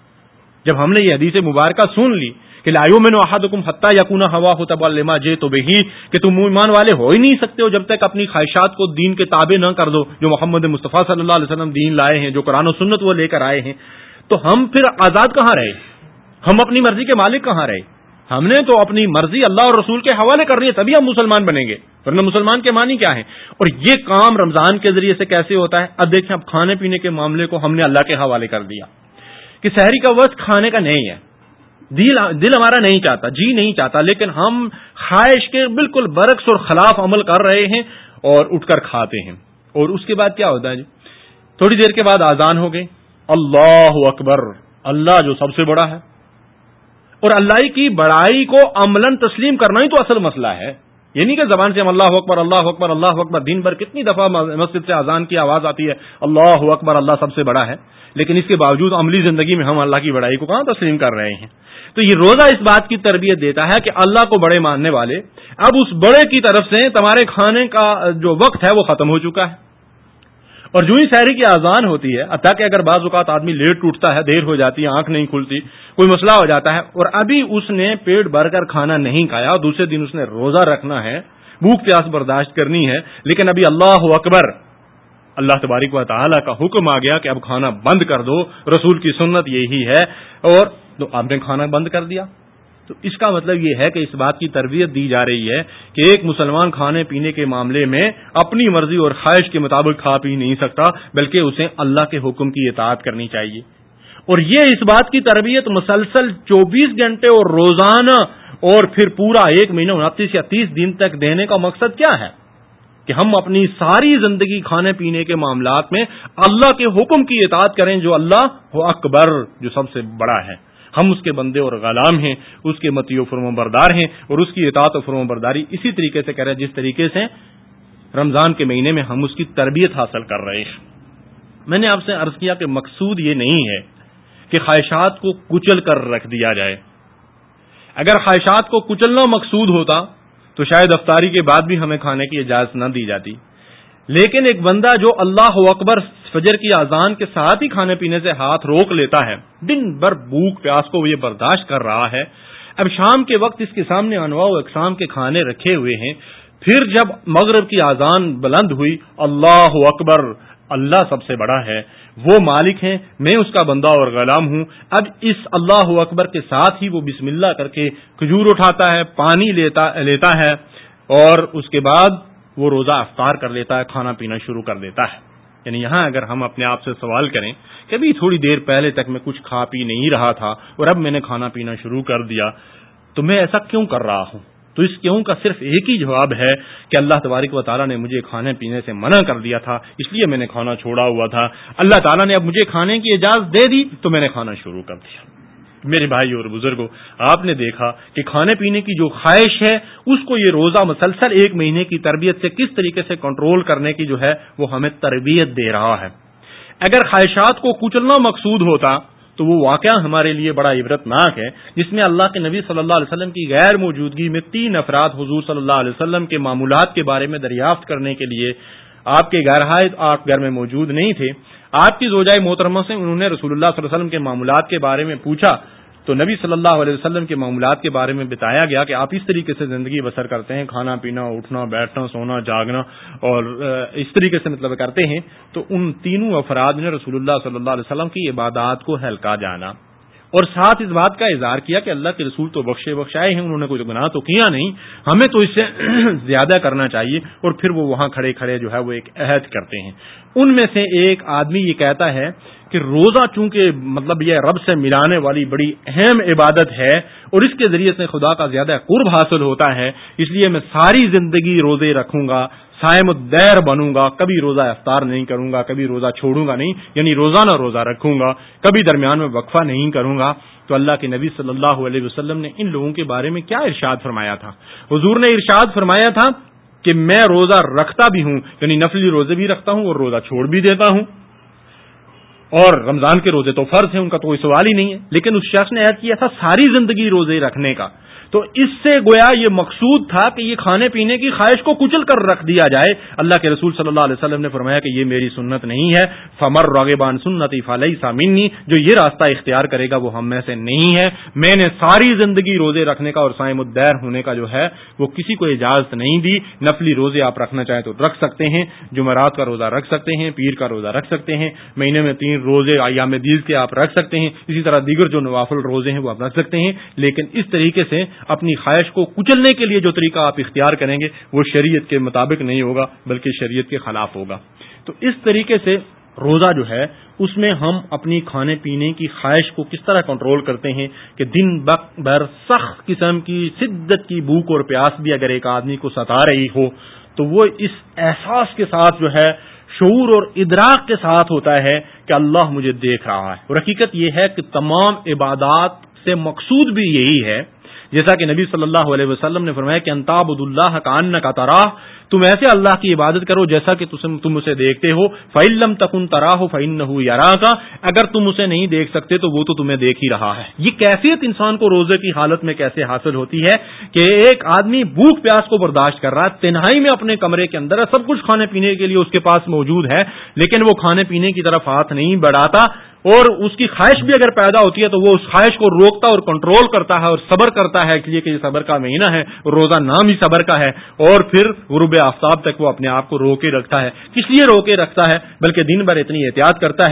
جب ہم نے یہ حدیث مبارکہ سن لی کہ لا یؤمن احدکم حتی یکون ھواه تبعا لما جئت بہ، کہ تم ایمان والے ہو ہی نہیں سکتے ہو جب تک اپنی خواہشات کو دین کے تابع نہ کر دو جو محمد مصطفیٰ صلی اللہ علیہ وسلم دین لائے ہیں، جو قرآن و سنت وہ لے کر آئے ہیں. تو ہم پھر آزاد کہاں رہے؟ ہم اپنی مرضی کے مالک کہاں رہے؟ ہم نے تو اپنی مرضی اللہ اور رسول کے حوالے کر رہی ہے، تبھی ہم مسلمان بنیں گے، ورنہ مسلمان کے معنی کیا ہیں؟ اور یہ کام رمضان کے ذریعے سے کیسے ہوتا ہے؟ اب دیکھیں، اب کھانے پینے کے معاملے کو ہم نے اللہ کے حوالے کر دیا کہ سحری کا وقت کھانے کا نہیں ہے، دل دل ہمارا نہیں چاہتا، جی نہیں چاہتا، لیکن ہم خواہش کے بالکل برعکس اور خلاف عمل کر رہے ہیں اور اٹھ کر کھاتے ہیں. اور اس کے بعد کیا ہوتا ہے جی؟ تھوڑی دیر کے بعد اذان ہو گئی، اللہ اکبر، اللہ جو سب سے بڑا ہے. اور اللہ کی بڑائی کو عملاً تسلیم کرنا ہی تو اصل مسئلہ ہے. یہ نہیں کہ زبان سے ہم اللہ اکبر اللہ اکبر اللہ اکبر، دن بھر کتنی دفعہ مسجد سے اذان کی آواز آتی ہے اللہ اکبر اللہ سب سے بڑا ہے، لیکن اس کے باوجود عملی زندگی میں ہم اللہ کی بڑائی کو کہاں تسلیم کر رہے ہیں. تو یہ روزہ اس بات کی تربیت دیتا ہے کہ اللہ کو بڑے ماننے والے، اب اس بڑے کی طرف سے تمہارے کھانے کا جو وقت ہے وہ ختم ہو چکا ہے. اور جو ہی سحری کی اذان ہوتی ہے، حتیٰ کہ اگر بعض اوقات آدمی لیٹ ٹوٹتا ہے، دیر ہو جاتی ہے، آنکھ نہیں کھلتی، کوئی مسئلہ ہو جاتا ہے اور ابھی اس نے پیٹ بھر کر کھانا نہیں کھایا اور دوسرے دن اس نے روزہ رکھنا ہے، بھوک پیاس برداشت کرنی ہے، لیکن ابھی اللہ اکبر اللہ تبارک و تعالیٰ کا حکم آ گیا کہ اب کھانا بند کر دو، رسول کی سنت یہی ہے، اور تو آپ نے کھانا بند کر دیا. تو اس کا مطلب یہ ہے کہ اس بات کی تربیت دی جا رہی ہے کہ ایک مسلمان کھانے پینے کے معاملے میں اپنی مرضی اور خواہش کے مطابق کھا پی نہیں سکتا، بلکہ اسے اللہ کے حکم کی اطاعت کرنی چاہیے۔ اور یہ اس بات کی تربیت مسلسل چوبیس گھنٹے اور روزانہ اور پھر پورا ایک مہینہ انتیس یا تیس دن تک دینے کا مقصد کیا ہے؟ کہ ہم اپنی ساری زندگی کھانے پینے کے معاملات میں اللہ کے حکم کی اطاعت کریں، جو اللہ اکبر، جو سب سے بڑا ہے۔ ہم اس کے بندے اور غلام ہیں، اس کے مطیع و فرما بردار ہیں، اور اس کی اطاعت و فرما برداری اسی طریقے سے کریں جس طریقے سے رمضان کے مہینے میں ہم اس کی تربیت حاصل کر رہے ہیں۔ میں نے آپ سے عرض کیا کہ مقصود یہ نہیں ہے کہ خواہشات کو کچل کر رکھ دیا جائے۔ اگر خواہشات کو کچلنا مقصود ہوتا تو شاید افطاری کے بعد بھی ہمیں کھانے کی اجازت نہ دی جاتی، لیکن ایک بندہ جو اللہ اکبر فجر کی اذان کے ساتھ ہی کھانے پینے سے ہاتھ روک لیتا ہے، دن بھر بھوک پیاس کو یہ برداشت کر رہا ہے، اب شام کے وقت اس کے سامنے انواع و اقسام کے کھانے رکھے ہوئے ہیں، پھر جب مغرب کی اذان بلند ہوئی، اللہ اکبر، اللہ سب سے بڑا ہے، وہ مالک ہیں، میں اس کا بندہ اور غلام ہوں، اب اس اللہ اکبر کے ساتھ ہی وہ بسم اللہ کر کے کھجور اٹھاتا ہے، پانی لیتا لیتا ہے، اور اس کے بعد وہ روزہ افطار کر لیتا ہے، کھانا پینا شروع کر دیتا ہے۔ یعنی یہاں اگر ہم اپنے آپ سے سوال کریں کہ ابھی تھوڑی دیر پہلے تک میں کچھ کھا پی نہیں رہا تھا اور اب میں نے کھانا پینا شروع کر دیا، تو میں ایسا کیوں کر رہا ہوں؟ تو اس کیوں کا صرف ایک ہی جواب ہے کہ اللہ تبارک و تعالیٰ نے مجھے کھانے پینے سے منع کر دیا تھا، اس لیے میں نے کھانا چھوڑا ہوا تھا۔ اللہ تعالیٰ نے اب مجھے کھانے کی اجازت دے دی تو میں نے کھانا شروع کر دیا۔ میرے بھائی اور بزرگوں، آپ نے دیکھا کہ کھانے پینے کی جو خواہش ہے اس کو یہ روزہ مسلسل ایک مہینے کی تربیت سے کس طریقے سے کنٹرول کرنے کی جو ہے وہ ہمیں تربیت دے رہا ہے۔ اگر خواہشات کو کچلنا مقصود ہوتا تو وہ واقعہ ہمارے لیے بڑا عبرتناک ہے، جس میں اللہ کے نبی صلی اللہ علیہ وسلم کی غیر موجودگی میں تین افراد حضور صلی اللہ علیہ وسلم کے معمولات کے بارے میں دریافت کرنے کے لیے آپ کے گھر آئے، آپ گھر میں موجود نہیں تھے۔ آپ کی زوجہ محترمہ سے انہوں نے رسول اللہ صلی اللہ علیہ وسلم کے معمولات کے بارے میں پوچھا تو نبی صلی اللہ علیہ وسلم کے معمولات کے بارے میں بتایا گیا کہ آپ اس طریقے سے زندگی بسر کرتے ہیں، کھانا پینا، اٹھنا بیٹھنا، سونا جاگنا، اور اس طریقے سے مطلب کرتے ہیں۔ تو ان تینوں افراد نے رسول اللہ صلی اللہ علیہ وسلم کی عبادات کو ہلکا جانا اور ساتھ اس بات کا اظہار کیا کہ اللہ کے رسول تو بخشے بخشائے ہیں، انہوں نے کوئی گناہ تو کیا نہیں، ہمیں تو اس سے زیادہ کرنا چاہیے، اور پھر وہ وہاں کھڑے کھڑے جو ہے وہ ایک عہد کرتے ہیں۔ ان میں سے ایک آدمی یہ کہتا ہے کہ روزہ چونکہ مطلب یہ رب سے ملانے والی بڑی اہم عبادت ہے اور اس کے ذریعے سے خدا کا زیادہ قرب حاصل ہوتا ہے، اس لیے میں ساری زندگی روزے رکھوں گا، صائم الدہر بنوں گا، کبھی روزہ افطار نہیں کروں گا، کبھی روزہ چھوڑوں گا نہیں، یعنی روزانہ روزہ رکھوں گا، کبھی درمیان میں وقفہ نہیں کروں گا۔ تو اللہ کے نبی صلی اللہ علیہ وسلم نے ان لوگوں کے بارے میں کیا ارشاد فرمایا تھا؟ حضور نے ارشاد فرمایا تھا کہ میں روزہ رکھتا بھی ہوں، یعنی نفلی روزے بھی رکھتا ہوں اور روزہ چھوڑ بھی دیتا ہوں، اور رمضان کے روزے تو فرض ہیں، ان کا تو کوئی سوال ہی نہیں ہے، لیکن اس شخص نے عہد کیا تھا ساری زندگی روزے رکھنے کا۔ تو اس سے گویا یہ مقصود تھا کہ یہ کھانے پینے کی خواہش کو کچل کر رکھ دیا جائے۔ اللہ کے رسول صلی اللہ علیہ وسلم نے فرمایا کہ یہ میری سنت نہیں ہے، فمر راغبان سنتی فلیس منی، جو یہ راستہ اختیار کرے گا وہ ہم میں سے نہیں ہے۔ میں نے ساری زندگی روزے رکھنے کا اور صائم الدہر ہونے کا جو ہے وہ کسی کو اجازت نہیں دی۔ نفلی روزے آپ رکھنا چاہیں تو رکھ سکتے ہیں، جمعرات کا روزہ رکھ سکتے ہیں، پیر کا روزہ رکھ سکتے ہیں، مہینے میں تین روزے ایام بیض کے آپ رکھ سکتے ہیں، اسی طرح دیگر جو نوافل روزے ہیں وہ آپ رکھ سکتے ہیں، لیکن اس طریقے سے اپنی خواہش کو کچلنے کے لیے جو طریقہ آپ اختیار کریں گے وہ شریعت کے مطابق نہیں ہوگا بلکہ شریعت کے خلاف ہوگا۔ تو اس طریقے سے روزہ جو ہے اس میں ہم اپنی کھانے پینے کی خواہش کو کس طرح کنٹرول کرتے ہیں کہ دن بھر سخت قسم کی شدت کی بھوک اور پیاس بھی اگر ایک آدمی کو ستا رہی ہو تو وہ اس احساس کے ساتھ جو ہے شعور اور ادراک کے ساتھ ہوتا ہے کہ اللہ مجھے دیکھ رہا ہے۔ اور حقیقت یہ ہے کہ تمام عبادات سے مقصود بھی یہی ہے، جیسا کہ نبی صلی اللہ علیہ وسلم نے فرمایا کہ ان تعبد اللہ کأنک تراہ، تم ایسے اللہ کی عبادت کرو جیسا کہ تم اسے دیکھتے ہو، فإن لم تکن تراہ فإنہ یراک، اگر تم اسے نہیں دیکھ سکتے تو وہ تو تمہیں دیکھ ہی رہا ہے۔ یہ کیفیت انسان کو روزے کی حالت میں کیسے حاصل ہوتی ہے کہ ایک آدمی بھوک پیاس کو برداشت کر رہا ہے، تنہائی میں اپنے کمرے کے اندر ہے، سب کچھ کھانے پینے کے لیے اس کے پاس موجود ہے، لیکن وہ کھانے پینے کی طرف ہاتھ نہیں بڑھاتا، اور اس کی خواہش بھی اگر پیدا ہوتی ہے تو وہ اس خواہش کو روکتا اور کنٹرول کرتا ہے اور صبر کرتا ہے، اس لیے کہ یہ صبر کا مہینہ ہے، روزہ نام ہی صبر کا ہے، اور پھر غروب آفتاب تک وہ اپنے آپ کو روکے رکھتا ہے۔ کس لیے روکے رکھتا ہے؟ بلکہ دن بھر اتنی احتیاط کرتا ہے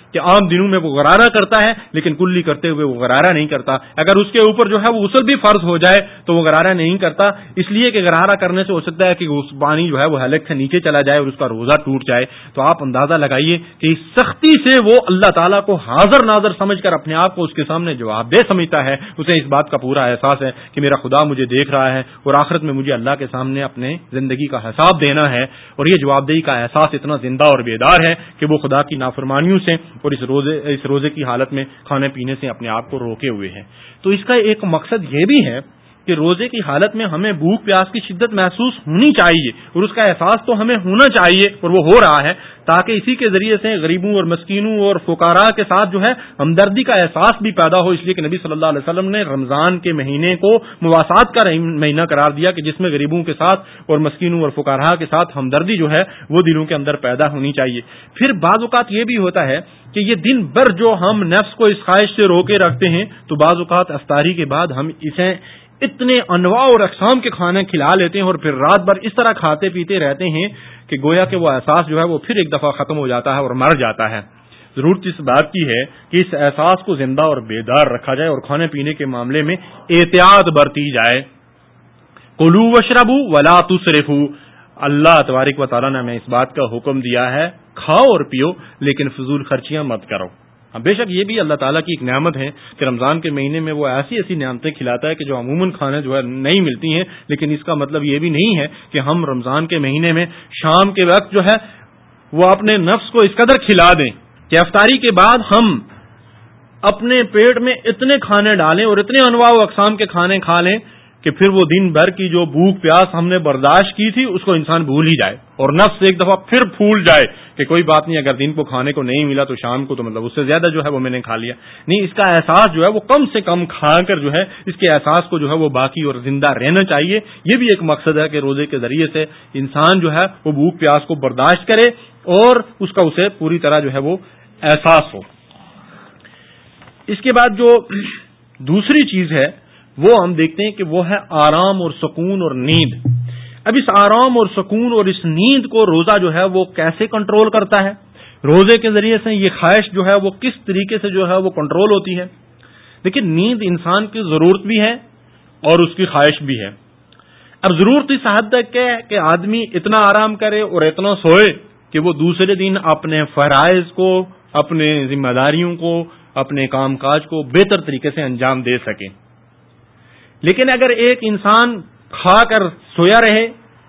کہ عام دنوں میں وہ غرارہ کرتا ہے لیکن کلی کرتے ہوئے وہ غرارہ نہیں کرتا. اگر اس کے اوپر جو ہے وہ غسل بھی فرض ہو جائے تو وہ غرارہ نہیں کرتا, اس لیے کہ غرارہ کرنے سے ہو سکتا ہے کہ اس پانی جو ہے وہ حلق سے نیچے چلا جائے اور اس کا روزہ ٹوٹ جائے. تو آپ اندازہ لگائیے کہ اس سختی سے وہ اللہ تعالیٰ کو حاضر ناظر سمجھ کر اپنے آپ کو اس کے سامنے جواب دہ سمجھتا ہے. اسے اس بات کا پورا احساس ہے کہ میرا خدا مجھے دیکھ رہا ہے اور آخرت میں مجھے اللہ کے سامنے اپنے زندگی کا حساب دینا ہے, اور یہ جواب دہی کا احساس اتنا زندہ اور بیدار ہے کہ وہ خدا کی نافرمانیوں سے اور اس روزے اس روزے کی حالت میں کھانے پینے سے اپنے آپ کو روکے ہوئے ہے. تو اس کا ایک مقصد یہ بھی ہے کہ روزے کی حالت میں ہمیں بھوک پیاس کی شدت محسوس ہونی چاہیے اور اس کا احساس تو ہمیں ہونا چاہیے, اور وہ ہو رہا ہے, تاکہ اسی کے ذریعے سے غریبوں اور مسکینوں اور فقراء کے ساتھ جو ہے ہمدردی کا احساس بھی پیدا ہو. اس لیے کہ نبی صلی اللہ علیہ وسلم نے رمضان کے مہینے کو مواسات کا مہینہ قرار دیا کہ جس میں غریبوں کے ساتھ اور مسکینوں اور فقراء کے ساتھ ہمدردی جو ہے وہ دلوں کے اندر پیدا ہونی چاہیے. پھر بعض اوقات یہ بھی ہوتا ہے کہ یہ دن بھر جو ہم نفس کو اس خواہش سے روکے رکھتے ہیں تو بعض اوقات افطاری کے بعد ہم اسے اتنے انواع اور اقسام کے کھانے کھلا لیتے ہیں اور پھر رات بھر اس طرح کھاتے پیتے رہتے ہیں کہ گویا کہ وہ احساس جو ہے وہ پھر ایک دفعہ ختم ہو جاتا ہے اور مر جاتا ہے. ضرورت اس بات کی ہے کہ اس احساس کو زندہ اور بیدار رکھا جائے اور کھانے پینے کے معاملے میں احتیاط برتی جائے. کلوا واشربوا ولا تسرفوا, اللہ تبارک و تعالیٰ نے ہمیں اس بات کا حکم دیا ہے کھاؤ اور پیو لیکن فضول خرچیاں مت کرو. بے شک یہ بھی اللہ تعالیٰ کی ایک نعمت ہے کہ رمضان کے مہینے میں وہ ایسی ایسی نعمتیں کھلاتا ہے کہ جو عموماً کھانے جو ہے نہیں ملتی ہیں, لیکن اس کا مطلب یہ بھی نہیں ہے کہ ہم رمضان کے مہینے میں شام کے وقت جو ہے وہ اپنے نفس کو اس قدر کھلا دیں کہ افطاری کے بعد ہم اپنے پیٹ میں اتنے کھانے ڈالیں اور اتنے انواع و اقسام کے کھانے کھا لیں کہ پھر وہ دن بھر کی جو بھوک پیاس ہم نے برداشت کی تھی اس کو انسان بھول ہی جائے اور نفس ایک دفعہ پھر پھول جائے کہ کوئی بات نہیں, اگر دن کو کھانے کو نہیں ملا تو شام کو تو مطلب اس سے زیادہ جو ہے وہ میں نے کھا لیا. نہیں, اس کا احساس جو ہے وہ کم سے کم کھا کر جو ہے اس کے احساس کو جو ہے وہ باقی اور زندہ رہنا چاہیے. یہ بھی ایک مقصد ہے کہ روزے کے ذریعے سے انسان جو ہے وہ بھوک پیاس کو برداشت کرے اور اس کا اسے پوری طرح جو ہے وہ احساس ہو. اس کے بعد جو دوسری چیز ہے وہ ہم دیکھتے ہیں کہ وہ ہے آرام اور سکون اور نیند. اب اس آرام اور سکون اور اس نیند کو روزہ جو ہے وہ کیسے کنٹرول کرتا ہے؟ روزے کے ذریعے سے یہ خواہش جو ہے وہ کس طریقے سے جو ہے وہ کنٹرول ہوتی ہے؟ لیکن نیند انسان کی ضرورت بھی ہے اور اس کی خواہش بھی ہے. اب ضرورت اس حد تک ہے کہ آدمی اتنا آرام کرے اور اتنا سوئے کہ وہ دوسرے دن اپنے فرائض کو, اپنے ذمہ داریوں کو, اپنے کام کاج کو بہتر طریقے سے انجام دے سکے. لیکن اگر ایک انسان کھا کر سویا رہے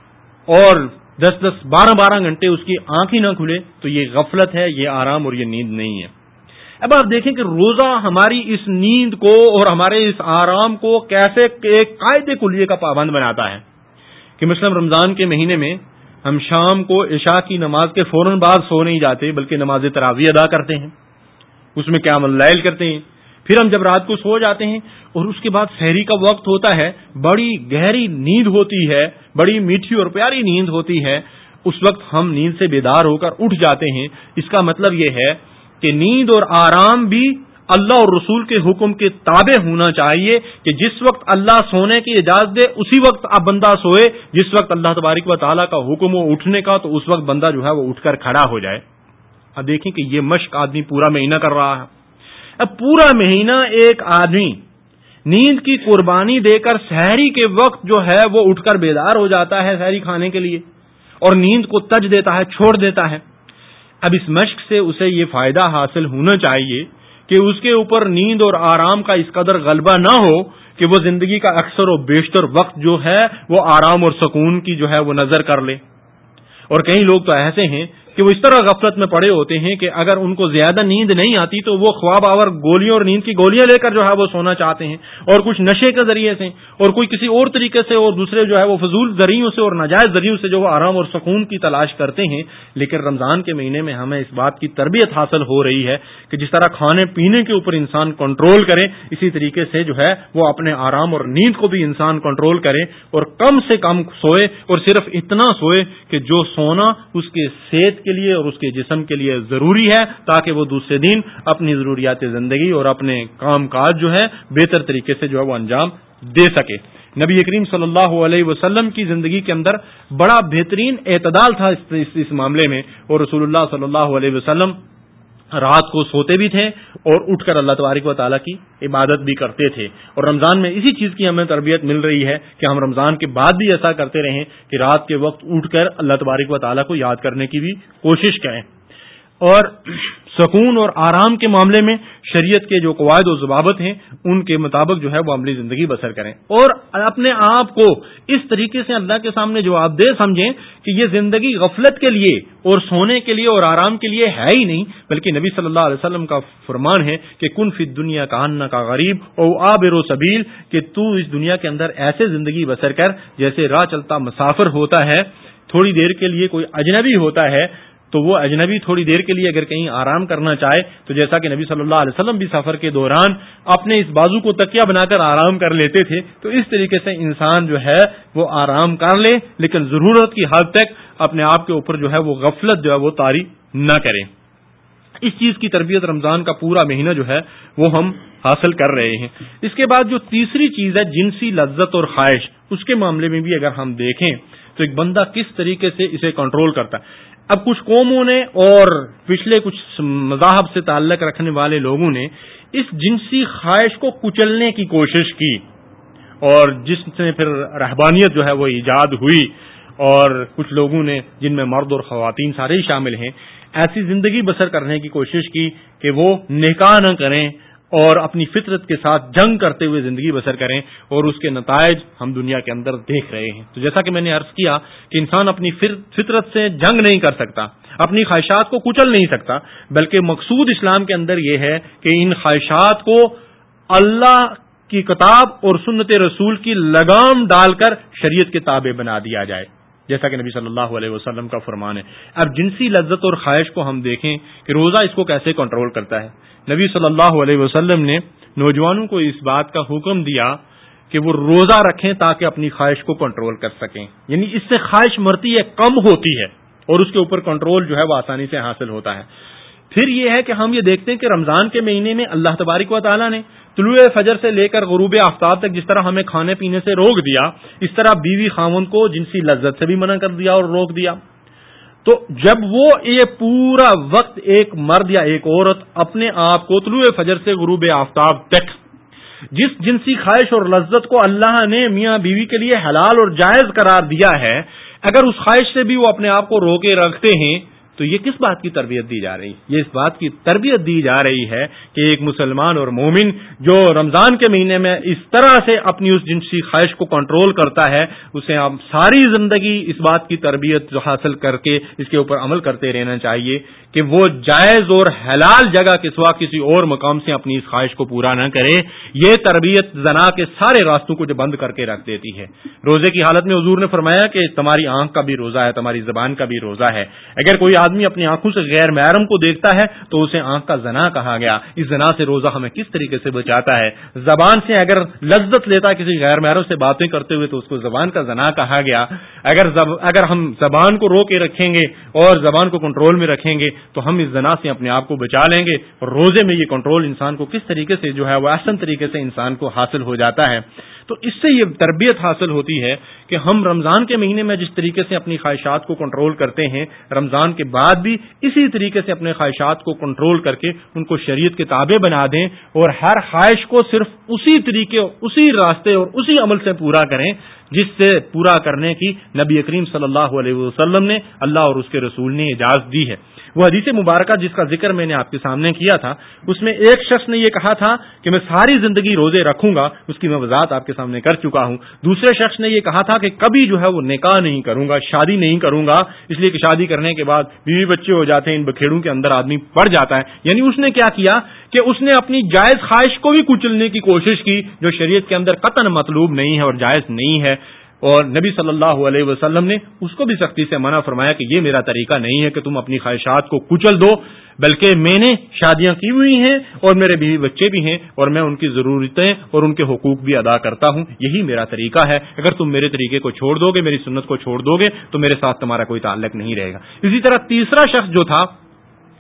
اور دس دس بارہ بارہ گھنٹے اس کی آنکھ ہی نہ کھلے تو یہ غفلت ہے, یہ آرام اور یہ نیند نہیں ہے. اب آپ دیکھیں کہ روزہ ہماری اس نیند کو اور ہمارے اس آرام کو کیسے ایک قاعدے کلیے کا پابند بناتا ہے کہ مثلا رمضان کے مہینے میں ہم شام کو عشاء کی نماز کے فوراً بعد سو نہیں جاتے بلکہ نماز تراویح ادا کرتے ہیں, اس میں قیام اللیل کرتے ہیں. پھر ہم جب رات کو سو جاتے ہیں اور اس کے بعد سحری کا وقت ہوتا ہے, بڑی گہری نیند ہوتی ہے, بڑی میٹھی اور پیاری نیند ہوتی ہے, اس وقت ہم نیند سے بیدار ہو کر اٹھ جاتے ہیں. اس کا مطلب یہ ہے کہ نیند اور آرام بھی اللہ اور رسول کے حکم کے تابع ہونا چاہیے کہ جس وقت اللہ سونے کی اجازت دے اسی وقت اب بندہ سوئے, جس وقت اللہ تبارک و تعالیٰ کا حکم ہو اٹھنے کا تو اس وقت بندہ جو ہے وہ اٹھ کر کھڑا ہو جائے. اب دیکھیں کہ یہ مشق آدمی پورا مہینہ کر رہا ہے. اب پورا مہینہ ایک آدمی نیند کی قربانی دے کر سحری کے وقت جو ہے وہ اٹھ کر بیدار ہو جاتا ہے سحری کھانے کے لیے اور نیند کو تج دیتا ہے, چھوڑ دیتا ہے. اب اس مشق سے اسے یہ فائدہ حاصل ہونا چاہیے کہ اس کے اوپر نیند اور آرام کا اس قدر غلبہ نہ ہو کہ وہ زندگی کا اکثر و بیشتر وقت جو ہے وہ آرام اور سکون کی جو ہے وہ نظر کر لے. اور کئی لوگ تو ایسے ہیں کہ وہ اس طرح غفلت میں پڑے ہوتے ہیں کہ اگر ان کو زیادہ نیند نہیں آتی تو وہ خواب آور گولیاں اور نیند کی گولیاں لے کر جو ہے وہ سونا چاہتے ہیں, اور کچھ نشے کے ذریعے سے اور کوئی کسی اور طریقے سے اور دوسرے جو ہے وہ فضول ذریعوں سے اور ناجائز ذریعوں سے جو وہ آرام اور سکون کی تلاش کرتے ہیں. لیکن رمضان کے مہینے میں ہمیں اس بات کی تربیت حاصل ہو رہی ہے کہ جس طرح کھانے پینے کے اوپر انسان کنٹرول کرے اسی طریقے سے جو ہے وہ اپنے آرام اور نیند کو بھی انسان کنٹرول کرے اور کم سے کم سوئے, اور صرف اتنا سوئے کہ جو سونا اس کے صحت کے لیے اور اس کے جسم کے لیے ضروری ہے تاکہ وہ دوسرے دن اپنی ضروریات زندگی اور اپنے کام کاج جو ہے بہتر طریقے سے جو ہے وہ انجام دے سکے. نبی کریم صلی اللہ علیہ وسلم کی زندگی کے اندر بڑا بہترین اعتدال تھا اس, اس, اس معاملے میں, اور رسول اللہ صلی اللہ علیہ وسلم رات کو سوتے بھی تھے اور اٹھ کر اللہ تبارک و تعالیٰ کی عبادت بھی کرتے تھے. اور رمضان میں اسی چیز کی ہمیں تربیت مل رہی ہے کہ ہم رمضان کے بعد بھی ایسا کرتے رہیں کہ رات کے وقت اٹھ کر اللہ تبارک و تعالیٰ کو یاد کرنے کی بھی کوشش کریں. اور سکون اور آرام کے معاملے میں شریعت کے جو قواعد و ضوابط ہیں ان کے مطابق جو ہے وہ عملی زندگی بسر کریں اور اپنے آپ کو اس طریقے سے اللہ کے سامنے جواب دہ سمجھیں کہ یہ زندگی غفلت کے لیے اور سونے کے لیے اور آرام کے لیے ہے ہی نہیں، بلکہ نبی صلی اللہ علیہ وسلم کا فرمان ہے کہ کن فی الدنیا کا انّا کا غریب او عابر سبیل، کہ تو اس دنیا کے اندر ایسے زندگی بسر کر جیسے راہ چلتا مسافر ہوتا ہے. تھوڑی دیر کے لیے کوئی اجنبی ہوتا ہے تو وہ اجنبی تھوڑی دیر کے لیے اگر کہیں آرام کرنا چاہے تو جیسا کہ نبی صلی اللہ علیہ وسلم بھی سفر کے دوران اپنے اس بازو کو تکیہ بنا کر آرام کر لیتے تھے، تو اس طریقے سے انسان جو ہے وہ آرام کر لے لیکن ضرورت کی حد تک اپنے آپ کے اوپر جو ہے وہ غفلت جو ہے وہ طاری نہ کرے. اس چیز کی تربیت رمضان کا پورا مہینہ جو ہے وہ ہم حاصل کر رہے ہیں. اس کے بعد جو تیسری چیز ہے جنسی لذت اور خواہش، اس کے معاملے میں بھی اگر ہم دیکھیں تو ایک بندہ کس طریقے سے اسے کنٹرول کرتا ہے. اب کچھ قوموں نے اور پچھلے کچھ مذاہب سے تعلق رکھنے والے لوگوں نے اس جنسی خواہش کو کچلنے کی کوشش کی، اور جس سے پھر رہبانیت جو ہے وہ ایجاد ہوئی، اور کچھ لوگوں نے جن میں مرد اور خواتین سارے ہی شامل ہیں ایسی زندگی بسر کرنے کی کوشش کی کہ وہ نکاح نہ کریں اور اپنی فطرت کے ساتھ جنگ کرتے ہوئے زندگی بسر کریں، اور اس کے نتائج ہم دنیا کے اندر دیکھ رہے ہیں. تو جیسا کہ میں نے عرض کیا کہ انسان اپنی فطرت سے جنگ نہیں کر سکتا، اپنی خواہشات کو کچل نہیں سکتا، بلکہ مقصود اسلام کے اندر یہ ہے کہ ان خواہشات کو اللہ کی کتاب اور سنت رسول کی لگام ڈال کر شریعت کے تابع بنا دیا جائے، جیسا کہ نبی صلی اللہ علیہ وسلم کا فرمان ہے. اب جنسی لذت اور خواہش کو ہم دیکھیں کہ روزہ اس کو کیسے کنٹرول کرتا ہے. نبی صلی اللہ علیہ وسلم نے نوجوانوں کو اس بات کا حکم دیا کہ وہ روزہ رکھیں تاکہ اپنی خواہش کو کنٹرول کر سکیں، یعنی اس سے خواہش مرتی ہے، کم ہوتی ہے، اور اس کے اوپر کنٹرول جو ہے وہ آسانی سے حاصل ہوتا ہے. پھر یہ ہے کہ ہم یہ دیکھتے ہیں کہ رمضان کے مہینے میں اللہ تبارک و تعالیٰ نے طلوع فجر سے لے کر غروب آفتاب تک جس طرح ہمیں کھانے پینے سے روک دیا، اس طرح بیوی خاوند کو جنسی لذت سے بھی منع کر دیا اور روک دیا. تو جب وہ یہ پورا وقت ایک مرد یا ایک عورت اپنے آپ کو طلوع فجر سے غروب آفتاب تک جس جنسی خواہش اور لذت کو اللہ نے میاں بیوی کے لیے حلال اور جائز قرار دیا ہے، اگر اس خواہش سے بھی وہ اپنے آپ کو روکے رکھتے ہیں تو یہ کس بات کی تربیت دی جا رہی ہے؟ یہ اس بات کی تربیت دی جا رہی ہے کہ ایک مسلمان اور مومن جو رمضان کے مہینے میں اس طرح سے اپنی اس جنسی خواہش کو کنٹرول کرتا ہے، اسے اب ساری زندگی اس بات کی تربیت حاصل کر کے اس کے اوپر عمل کرتے رہنا چاہیے کہ وہ جائز اور حلال جگہ کے سوا کسی اور مقام سے اپنی اس خواہش کو پورا نہ کرے. یہ تربیت زنا کے سارے راستوں کو جو بند کر کے رکھ دیتی ہے. روزے کی حالت میں حضور نے فرمایا کہ تمہاری آنکھ کا بھی روزہ ہے، تمہاری زبان کا بھی روزہ ہے. اگر کوئی آدمی اپنی آنکھوں سے غیر محرم کو دیکھتا ہے تو اسے آنکھ کا زنا کہا گیا. اس زنا سے روزہ ہمیں کس طریقے سے بچاتا ہے؟ زبان سے اگر لذت لیتا ہے کسی غیر محرم سے باتیں کرتے ہوئے تو اس کو زبان کا زنا کہا گیا. اگر زب... اگر ہم زبان کو رو کے رکھیں گے اور زبان کو کنٹرول میں رکھیں گے تو ہم اس زنا سے اپنے آپ کو بچا لیں گے. اور روزے میں یہ کنٹرول انسان کو کس طریقے سے جو ہے وہ احسن طریقے سے انسان کو حاصل ہو جاتا ہے. تو اس سے یہ تربیت حاصل ہوتی ہے کہ ہم رمضان کے مہینے میں جس طریقے سے اپنی خواہشات کو کنٹرول کرتے ہیں، رمضان کے بعد بھی اسی طریقے سے اپنے خواہشات کو کنٹرول کر کے ان کو شریعت کے تابع بنا دیں، اور ہر خواہش کو صرف اسی طریقے، اسی راستے اور اسی عمل سے پورا کریں جس سے پورا کرنے کی نبی کریم صلی اللہ علیہ وسلم نے، اللہ اور اس کے رسول نے اجازت دی ہے. وہ حدیث مبارکہ جس کا ذکر میں نے آپ کے سامنے کیا تھا، اس میں ایک شخص نے یہ کہا تھا کہ میں ساری زندگی روزے رکھوں گا، اس کی میں وضاحت آپ کے سامنے کر چکا ہوں. دوسرے شخص نے یہ کہا تھا کہ کبھی جو ہے وہ نکاح نہیں کروں گا، شادی نہیں کروں گا، اس لیے کہ شادی کرنے کے بعد بیوی بچے ہو جاتے ہیں، ان بکھیڑوں کے اندر آدمی پڑ جاتا ہے. یعنی اس نے کیا کیا کہ اس نے اپنی جائز خواہش کو بھی کچلنے کی کوشش کی جو شریعت کے اندر قطعاً مطلوب نہیں ہے اور جائز نہیں ہے. اور نبی صلی اللہ علیہ وسلم نے اس کو بھی سختی سے منع فرمایا کہ یہ میرا طریقہ نہیں ہے کہ تم اپنی خواہشات کو کچل دو، بلکہ میں نے شادیاں کی ہوئی ہیں اور میرے بیوی بچے بھی ہیں اور میں ان کی ضرورتیں اور ان کے حقوق بھی ادا کرتا ہوں، یہی میرا طریقہ ہے. اگر تم میرے طریقے کو چھوڑ دو گے، میری سنت کو چھوڑ دو گے تو میرے ساتھ تمہارا کوئی تعلق نہیں رہے گا. اسی طرح تیسرا شخص جو تھا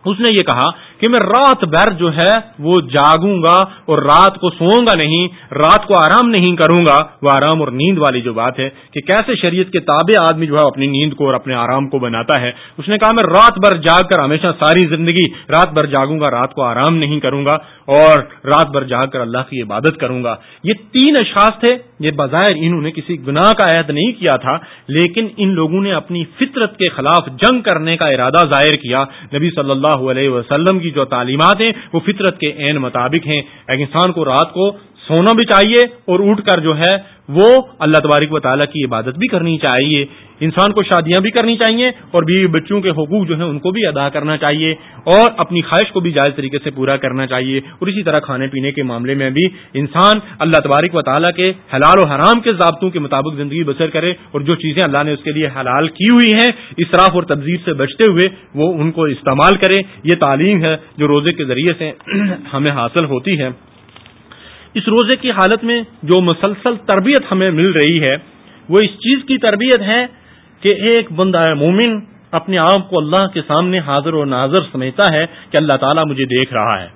اس نے یہ کہا کہ میں رات بھر جو ہے وہ جاگوں گا اور رات کو سوؤں گا نہیں، رات کو آرام نہیں کروں گا. وہ آرام اور نیند والی جو بات ہے کہ کیسے شریعت کے تابع آدمی جو ہے اپنی نیند کو اور اپنے آرام کو بناتا ہے. اس نے کہا میں رات بھر جاگ کر ہمیشہ ساری زندگی رات بھر جاگوں گا، رات کو آرام نہیں کروں گا اور رات بھر جاگ کر اللہ کی عبادت کروں گا. یہ تین اشخاص تھے. یہ بظاہر انہوں نے کسی گناہ کا عہد نہیں کیا تھا، لیکن ان لوگوں نے اپنی فطرت کے خلاف جنگ کرنے کا ارادہ ظاہر کیا. نبی صلی اللہ علیہ وسلم کی جو تعلیمات ہیں وہ فطرت کے عین مطابق ہیں. ایک انسان کو رات کو سونا بھی چاہیے اور اٹھ کر جو ہے وہ اللہ تبارک و تعالیٰ کی عبادت بھی کرنی چاہیے. انسان کو شادیاں بھی کرنی چاہیے اور بیوی بچوں کے حقوق جو ہیں ان کو بھی ادا کرنا چاہیے اور اپنی خواہش کو بھی جائز طریقے سے پورا کرنا چاہیے. اور اسی طرح کھانے پینے کے معاملے میں بھی انسان اللہ تبارک و تعالیٰ کے حلال و حرام کے ضابطوں کے مطابق زندگی بسر کرے اور جو چیزیں اللہ نے اس کے لیے حلال کی ہوئی ہیں اسراف اور تبذیر سے بچتے ہوئے وہ ان کو استعمال کرے. یہ تعلیم ہے جو روزے کے ذریعے سے ہمیں حاصل ہوتی ہے. اس روزے کی حالت میں جو مسلسل تربیت ہمیں مل رہی ہے وہ اس چیز کی تربیت ہے کہ ایک بندہ مومن اپنے آپ کو اللہ کے سامنے حاضر و ناظر سمجھتا ہے کہ اللہ تعالیٰ مجھے دیکھ رہا ہے.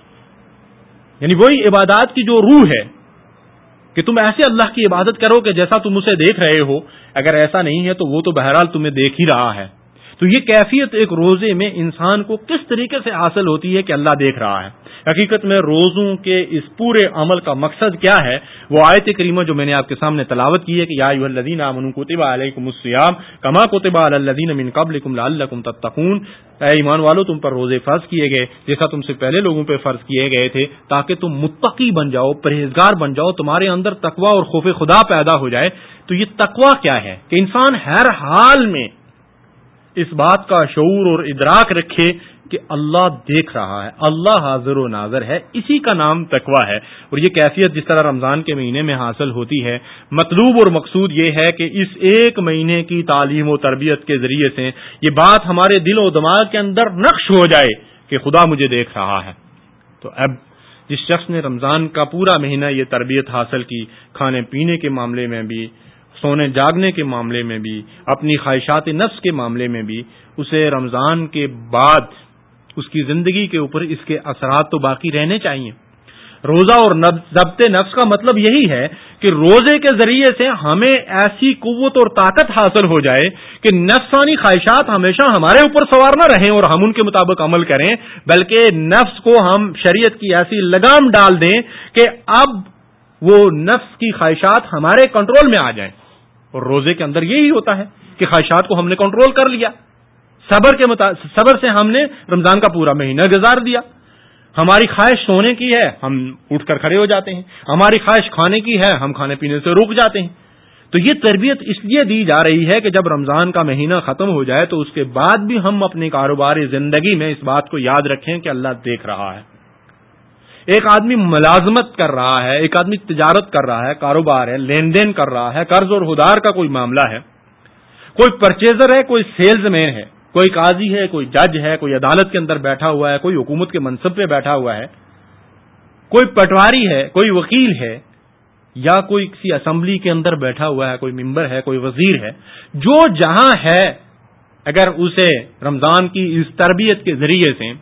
یعنی وہی عبادات کی جو روح ہے کہ تم ایسے اللہ کی عبادت کرو کہ جیسا تم اسے دیکھ رہے ہو. اگر ایسا نہیں ہے تو وہ تو بہرحال تمہیں دیکھ ہی رہا ہے. تو یہ کیفیت ایک روزے میں انسان کو کس طریقے سے حاصل ہوتی ہے کہ اللہ دیکھ رہا ہے. حقیقت میں روزوں کے اس پورے عمل کا مقصد کیا ہے؟ وہ آیت کریمہ جو میں نے آپ کے سامنے تلاوت کی ہے کہ یا ایھا الذین آمنوا کتب علیکم الصیام کما کتب علی الذین من قبلکم لعلکم تتقون. اے ایمان والو تم پر روزے فرض کیے گئے جیسا تم سے پہلے لوگوں پہ فرض کیے گئے تھے تاکہ تم متقی بن جاؤ، پرہیزگار بن جاؤ، تمہارے اندر تقوی اور خوف خدا پیدا ہو جائے. تو یہ تقوی کیا ہے کہ انسان ہر حال میں اس بات کا شعور اور ادراک رکھے کہ اللہ دیکھ رہا ہے، اللہ حاضر و ناظر ہے. اسی کا نام تقوی ہے. اور یہ کیفیت جس طرح رمضان کے مہینے میں حاصل ہوتی ہے، مطلوب اور مقصود یہ ہے کہ اس ایک مہینے کی تعلیم و تربیت کے ذریعے سے یہ بات ہمارے دل و دماغ کے اندر نقش ہو جائے کہ خدا مجھے دیکھ رہا ہے. تو اب جس شخص نے رمضان کا پورا مہینہ یہ تربیت حاصل کی، کھانے پینے کے معاملے میں بھی، سونے جاگنے کے معاملے میں بھی، اپنی خواہشات نفس کے معاملے میں بھی، اسے رمضان کے بعد اس کی زندگی کے اوپر اس کے اثرات تو باقی رہنے چاہیے. روزہ اور ضبط نفس کا مطلب یہی ہے کہ روزے کے ذریعے سے ہمیں ایسی قوت اور طاقت حاصل ہو جائے کہ نفسانی خواہشات ہمیشہ ہمارے اوپر سوار نہ رہیں اور ہم ان کے مطابق عمل کریں، بلکہ نفس کو ہم شریعت کی ایسی لگام ڈال دیں کہ اب وہ نفس کی خواہشات ہمارے کنٹرول میں آ جائیں. اور روزے کے اندر یہی ہوتا ہے کہ خواہشات کو ہم نے کنٹرول کر لیا. صبر کے مطابق صبر سے ہم نے رمضان کا پورا مہینہ گزار دیا. ہماری خواہش سونے کی ہے، ہم اٹھ کر کھڑے ہو جاتے ہیں. ہماری خواہش کھانے کی ہے، ہم کھانے پینے سے رک جاتے ہیں. تو یہ تربیت اس لیے دی جا رہی ہے کہ جب رمضان کا مہینہ ختم ہو جائے تو اس کے بعد بھی ہم اپنی کاروباری زندگی میں اس بات کو یاد رکھیں کہ اللہ دیکھ رہا ہے. ایک آدمی ملازمت کر رہا ہے، ایک آدمی تجارت کر رہا ہے، کاروبار ہے، لین دین کر رہا ہے، قرض اور ادھار کا کوئی معاملہ ہے، کوئی پرچیزر ہے، کوئی سیلز مین ہے، کوئی قاضی ہے، کوئی جج ہے، کوئی عدالت کے اندر بیٹھا ہوا ہے، کوئی حکومت کے منصب پہ بیٹھا ہوا ہے، کوئی پٹواری ہے، کوئی وکیل ہے، یا کوئی کسی اسمبلی کے اندر بیٹھا ہوا ہے، کوئی ممبر ہے، کوئی وزیر ہے. جو جہاں ہے اگر اسے رمضان کی اس تربیت کے ذریعے سے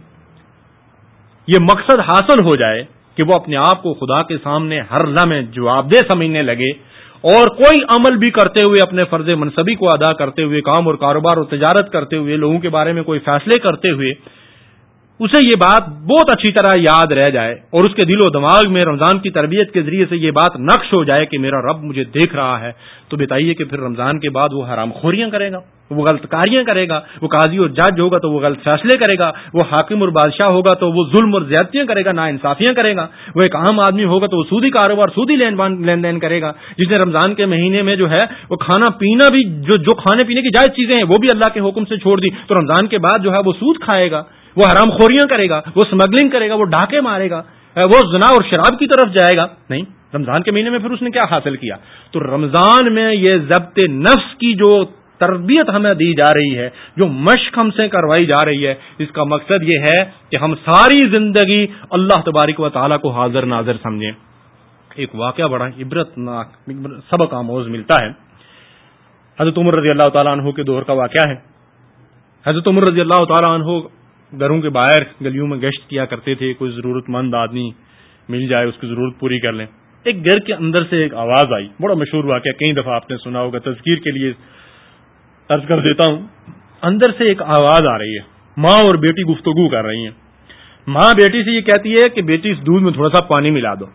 یہ مقصد حاصل ہو جائے کہ وہ اپنے آپ کو خدا کے سامنے ہر لمحے جواب دہ سمجھنے لگے اور کوئی عمل بھی کرتے ہوئے اپنے فرض منصبی کو ادا کرتے ہوئے، کام اور کاروبار اور تجارت کرتے ہوئے، لوگوں کے بارے میں کوئی فیصلے کرتے ہوئے اسے یہ بات بہت اچھی طرح یاد رہ جائے اور اس کے دل و دماغ میں رمضان کی تربیت کے ذریعے سے یہ بات نقش ہو جائے کہ میرا رب مجھے دیکھ رہا ہے. تو بتائیے کہ پھر رمضان کے بعد وہ حرام خوریاں کرے گا، وہ غلط کاریاں کرے گا، وہ قاضی اور جج ہوگا تو وہ غلط فیصلے کرے گا، وہ حاکم اور بادشاہ ہوگا تو وہ ظلم اور زیادتیاں کرے گا، ناانصافیاں کرے گا، وہ ایک عام آدمی ہوگا تو وہ سودی کاروبار، سودی لین دین کرے گا. جس نے رمضان کے مہینے میں جو ہے وہ کھانا پینا بھی جو جو کھانے پینے کی جائز چیزیں ہیں وہ بھی اللہ کے حکم سے چھوڑ دی، تو رمضان کے بعد جو ہے وہ سود کھائے گا، وہ حرام خوریاں کرے گا، وہ اسمگلنگ کرے گا، وہ ڈاکے مارے گا، وہ زنا اور شراب کی طرف جائے گا. نہیں، رمضان کے مہینے میں پھر اس نے کیا حاصل کیا؟ تو رمضان میں یہ ضبط نفس کی جو تربیت ہمیں دی جا رہی ہے، جو مشق ہم سے کروائی جا رہی ہے، اس کا مقصد یہ ہے کہ ہم ساری زندگی اللہ تبارک و تعالیٰ کو حاضر ناظر سمجھیں. ایک واقعہ بڑا عبرت ناک سبق آموز ملتا ہے. حضرت عمر رضی اللہ تعالیٰ عنہ کے دور کا واقعہ ہے. حضرت عمر رضی اللہ تعالیٰ عنہ گھروں کے باہر گلیوں میں گشت کیا کرتے تھے، کوئی ضرورت مند آدمی مل جائے اس کی ضرورت پوری کر لیں. ایک گھر کے اندر سے ایک آواز آئی، بڑا مشہور واقعہ، کئی دفعہ آپ نے سنا ہوگا، تذکیر کے لیے عرض کر دیتا ہوں. اندر سے ایک آواز آ رہی ہے، ماں اور بیٹی گفتگو کر رہی ہیں. ماں بیٹی سے یہ کہتی ہے کہ بیٹی اس دودھ میں تھوڑا سا پانی ملا دو.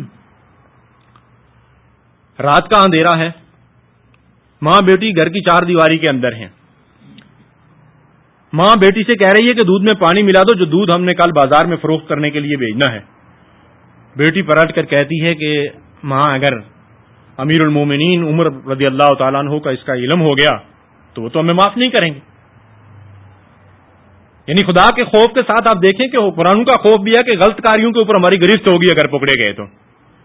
رات کا اندھیرا ہے، ماں بیٹی گھر کی چار دیواری کے اندر ہیں. ماں بیٹی سے کہہ رہی ہے کہ دودھ میں پانی ملا دو، جو دودھ ہم نے کل بازار میں فروخت کرنے کے لیے بھیجنا ہے. بیٹی پلٹ کر کہتی ہے کہ ماں، اگر امیر المومنین عمر رضی اللہ تعالیٰ عنہ کا اس کا علم ہو گیا تو وہ تو ہمیں معاف نہیں کریں گے. یعنی خدا کے خوف کے ساتھ آپ دیکھیں کہ قرآن کا خوف بھی ہے کہ غلط کاریوں کے اوپر ہماری گرفت ہوگی اگر پکڑے گئے تو.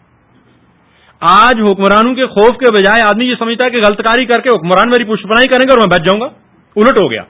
آج حکمرانوں کے خوف کے بجائے آدمی یہ سمجھتا ہے کہ غلط کاری کر کے حکمران میری پشت پناہی کریں گے اور میں بچ جاؤں گا. الٹ ہو گیا.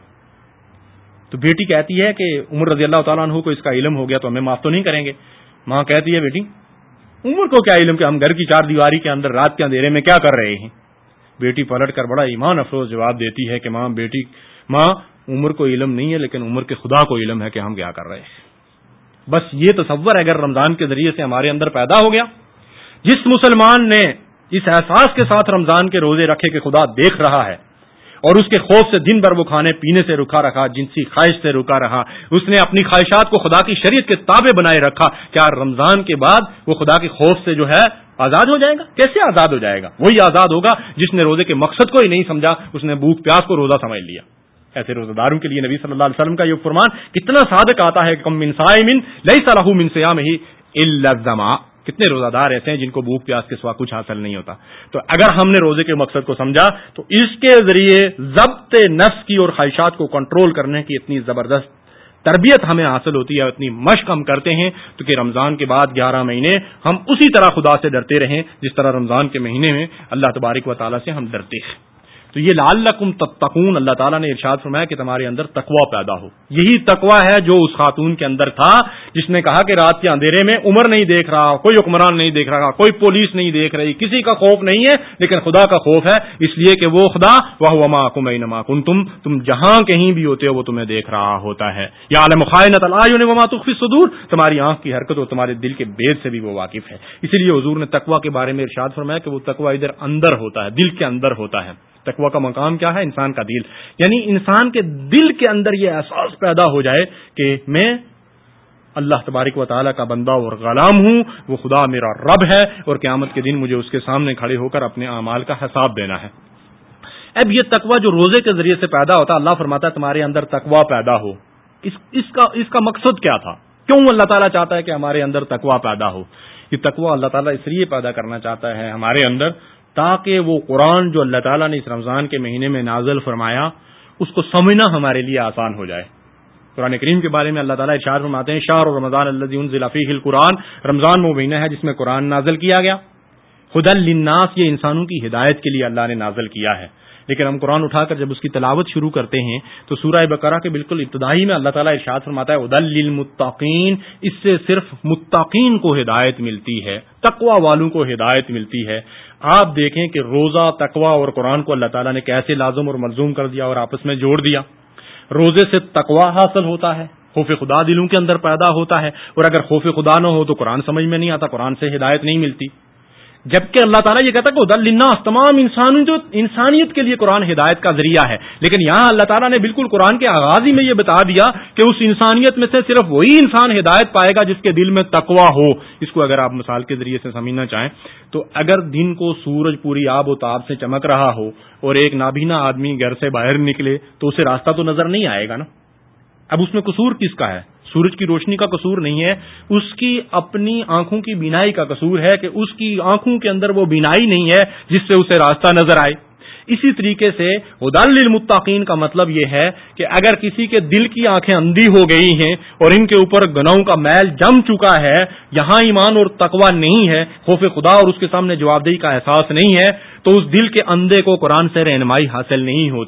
تو بیٹی کہتی ہے کہ عمر رضی اللہ تعالیٰ عنہ کو اس کا علم ہو گیا تو ہمیں معاف تو نہیں کریں گے. ماں کہتی ہے بیٹی عمر کو کیا علم کہ ہم گھر کی چار دیواری کے اندر رات کے اندھیرے میں کیا کر رہے ہیں. بیٹی پلٹ کر بڑا ایمان افروز جواب دیتی ہے کہ ماں بیٹی ماں عمر کو علم نہیں ہے لیکن عمر کے خدا کو علم ہے کہ ہم کیا کر رہے ہیں. بس یہ تصور اگر رمضان کے ذریعے سے ہمارے اندر پیدا ہو گیا، جس مسلمان نے اس احساس کے ساتھ رمضان کے روزے رکھے کہ خدا دیکھ رہا ہے اور اس کے خوف سے دن بھر وہ کھانے پینے سے رکا رکھا، جنسی خواہش سے رکا رہا، اس نے اپنی خواہشات کو خدا کی شریعت کے تابع بنائے رکھا، کیا رمضان کے بعد وہ خدا کے خوف سے جو ہے آزاد ہو جائے گا؟ کیسے آزاد ہو جائے گا؟ وہی آزاد ہوگا جس نے روزے کے مقصد کو ہی نہیں سمجھا، اس نے بھوک پیاس کو روزہ سمجھ لیا. ایسے روزہ داروں کے لیے نبی صلی اللہ علیہ وسلم کا یہ فرمان کتنا صادق آتا ہے کہ کم من صائم لیس لہ من صیامہ الا الظمأ. کتنے روزہ دار ایسے ہیں جن کو بھوک پیاس کے سوا کچھ حاصل نہیں ہوتا. تو اگر ہم نے روزے کے مقصد کو سمجھا تو اس کے ذریعے ضبط نفس کی اور خواہشات کو کنٹرول کرنے کی اتنی زبردست تربیت ہمیں حاصل ہوتی ہے، اتنی مشق ہم کرتے ہیں تو کہ رمضان کے بعد گیارہ مہینے ہم اسی طرح خدا سے ڈرتے رہیں جس طرح رمضان کے مہینے میں اللہ تبارک و تعالیٰ سے ہم ڈرتے ہیں. تو یہ لعلکم تتقون، اللہ تعالیٰ نے ارشاد فرمایا کہ تمہارے اندر تقوی پیدا ہو. یہی تقوی ہے جو اس خاتون کے اندر تھا جس نے کہا کہ رات کے اندھیرے میں عمر نہیں دیکھ رہا، کوئی حکمران نہیں دیکھ رہا، کوئی پولیس نہیں دیکھ رہی، کسی کا خوف نہیں ہے لیکن خدا کا خوف ہے، اس لیے کہ وہ خدا وَهُوَ مَعَكُمْ أَيْنَمَا كُنتُمْ، تم جہاں کہیں بھی ہوتے ہو وہ تمہیں دیکھ رہا ہوتا ہے. يَعْلَمُ خَائِنَةَ الْأَعْيُنِ وَمَا تُخْفِي الصُّدُورُ، تمہاری آنکھ کی حرکت اور تمہارے دل کے بید سے بھی وہ واقف ہے. اسی لیے حضور نے تقوی کے بارے میں ارشاد فرمایا کہ وہ تقوی ادھر اندر ہوتا ہے، دل کے اندر ہوتا ہے. تقوی کا مقام کیا ہے؟ انسان کا دل. یعنی انسان کے دل کے اندر یہ احساس پیدا ہو جائے کہ میں اللہ تبارک و تعالیٰ کا بندہ اور غلام ہوں، وہ خدا میرا رب ہے اور قیامت کے دن مجھے اس کے سامنے کھڑے ہو کر اپنے اعمال کا حساب دینا ہے. اب یہ تقوی جو روزے کے ذریعے سے پیدا ہوتا، اللہ فرماتا ہے تمہارے اندر تقوی پیدا ہو. اس, اس کا اس کا مقصد کیا تھا؟ کیوں اللہ تعالیٰ چاہتا ہے کہ ہمارے اندر تقوی پیدا ہو؟ یہ تقوی اللہ تعالیٰ اس لیے پیدا کرنا چاہتا ہے ہمارے اندر تاکہ وہ قرآن جو اللہ تعالیٰ نے اس رمضان کے مہینے میں نازل فرمایا اس کو سمجھنا ہمارے لیے آسان ہو جائے. قرآن کریم کے بارے میں اللہ تعالیٰ ارشاد فرماتے ہیں شہر رمضان الذی انزل فیہ القرآن، رمضان وہ مہینہ ہے جس میں قرآن نازل کیا گیا. ہدی للناس، یہ انسانوں کی ہدایت کے لیے اللہ نے نازل کیا ہے. لیکن ہم قرآن اٹھا کر جب اس کی تلاوت شروع کرتے ہیں تو سورہ بقرہ کے بالکل ابتدائی میں اللہ تعالیٰ ارشاد فرماتا ہے ہدی للمتقین، اس سے صرف متقین کو ہدایت ملتی ہے، تقوی والوں کو ہدایت ملتی ہے. آپ دیکھیں کہ روزہ، تقوی اور قرآن کو اللہ تعالیٰ نے کیسے لازم اور ملزوم کر دیا اور آپس میں جوڑ دیا. روزے سے تقوی حاصل ہوتا ہے، خوف خدا دلوں کے اندر پیدا ہوتا ہے، اور اگر خوف خدا نہ ہو تو قرآن سمجھ میں نہیں آتا، قرآن سے ہدایت نہیں ملتی. جبکہ اللہ تعالیٰ یہ کہتا ہے کہ ہدی للناس، تمام انسانیت انسانیت کے لیے قرآن ہدایت کا ذریعہ ہے. لیکن یہاں اللہ تعالیٰ نے بالکل قرآن کے آغاز ہی میں یہ بتا دیا کہ اس انسانیت میں سے صرف وہی انسان ہدایت پائے گا جس کے دل میں تقوی ہو. اس کو اگر آپ مثال کے ذریعے سے سمجھنا چاہیں تو اگر دن کو سورج پوری آب و تاب سے چمک رہا ہو اور ایک نابینا آدمی گھر سے باہر نکلے تو اسے راستہ تو نظر نہیں آئے گا نا. اب اس میں قصور کس کا ہے؟ سورج کی روشنی کا قصور نہیں ہے، اس کی اپنی آنکھوں کی بینائی کا قصور ہے کہ اس کی آنکھوں کے اندر وہ بینائی نہیں ہے جس سے اسے راستہ نظر آئے. اسی طریقے سے ہدی للمتقین کا مطلب یہ ہے کہ اگر کسی کے دل کی آنکھیں اندھی ہو گئی ہیں اور ان کے اوپر گناہوں کا میل جم چکا ہے، یہاں ایمان اور تقوی نہیں ہے، خوف خدا اور اس کے سامنے جواب دہی کا احساس نہیں ہے، تو اس دل کے اندھے کو قرآن سے رہنمائی حاصل نہیں ہوتی.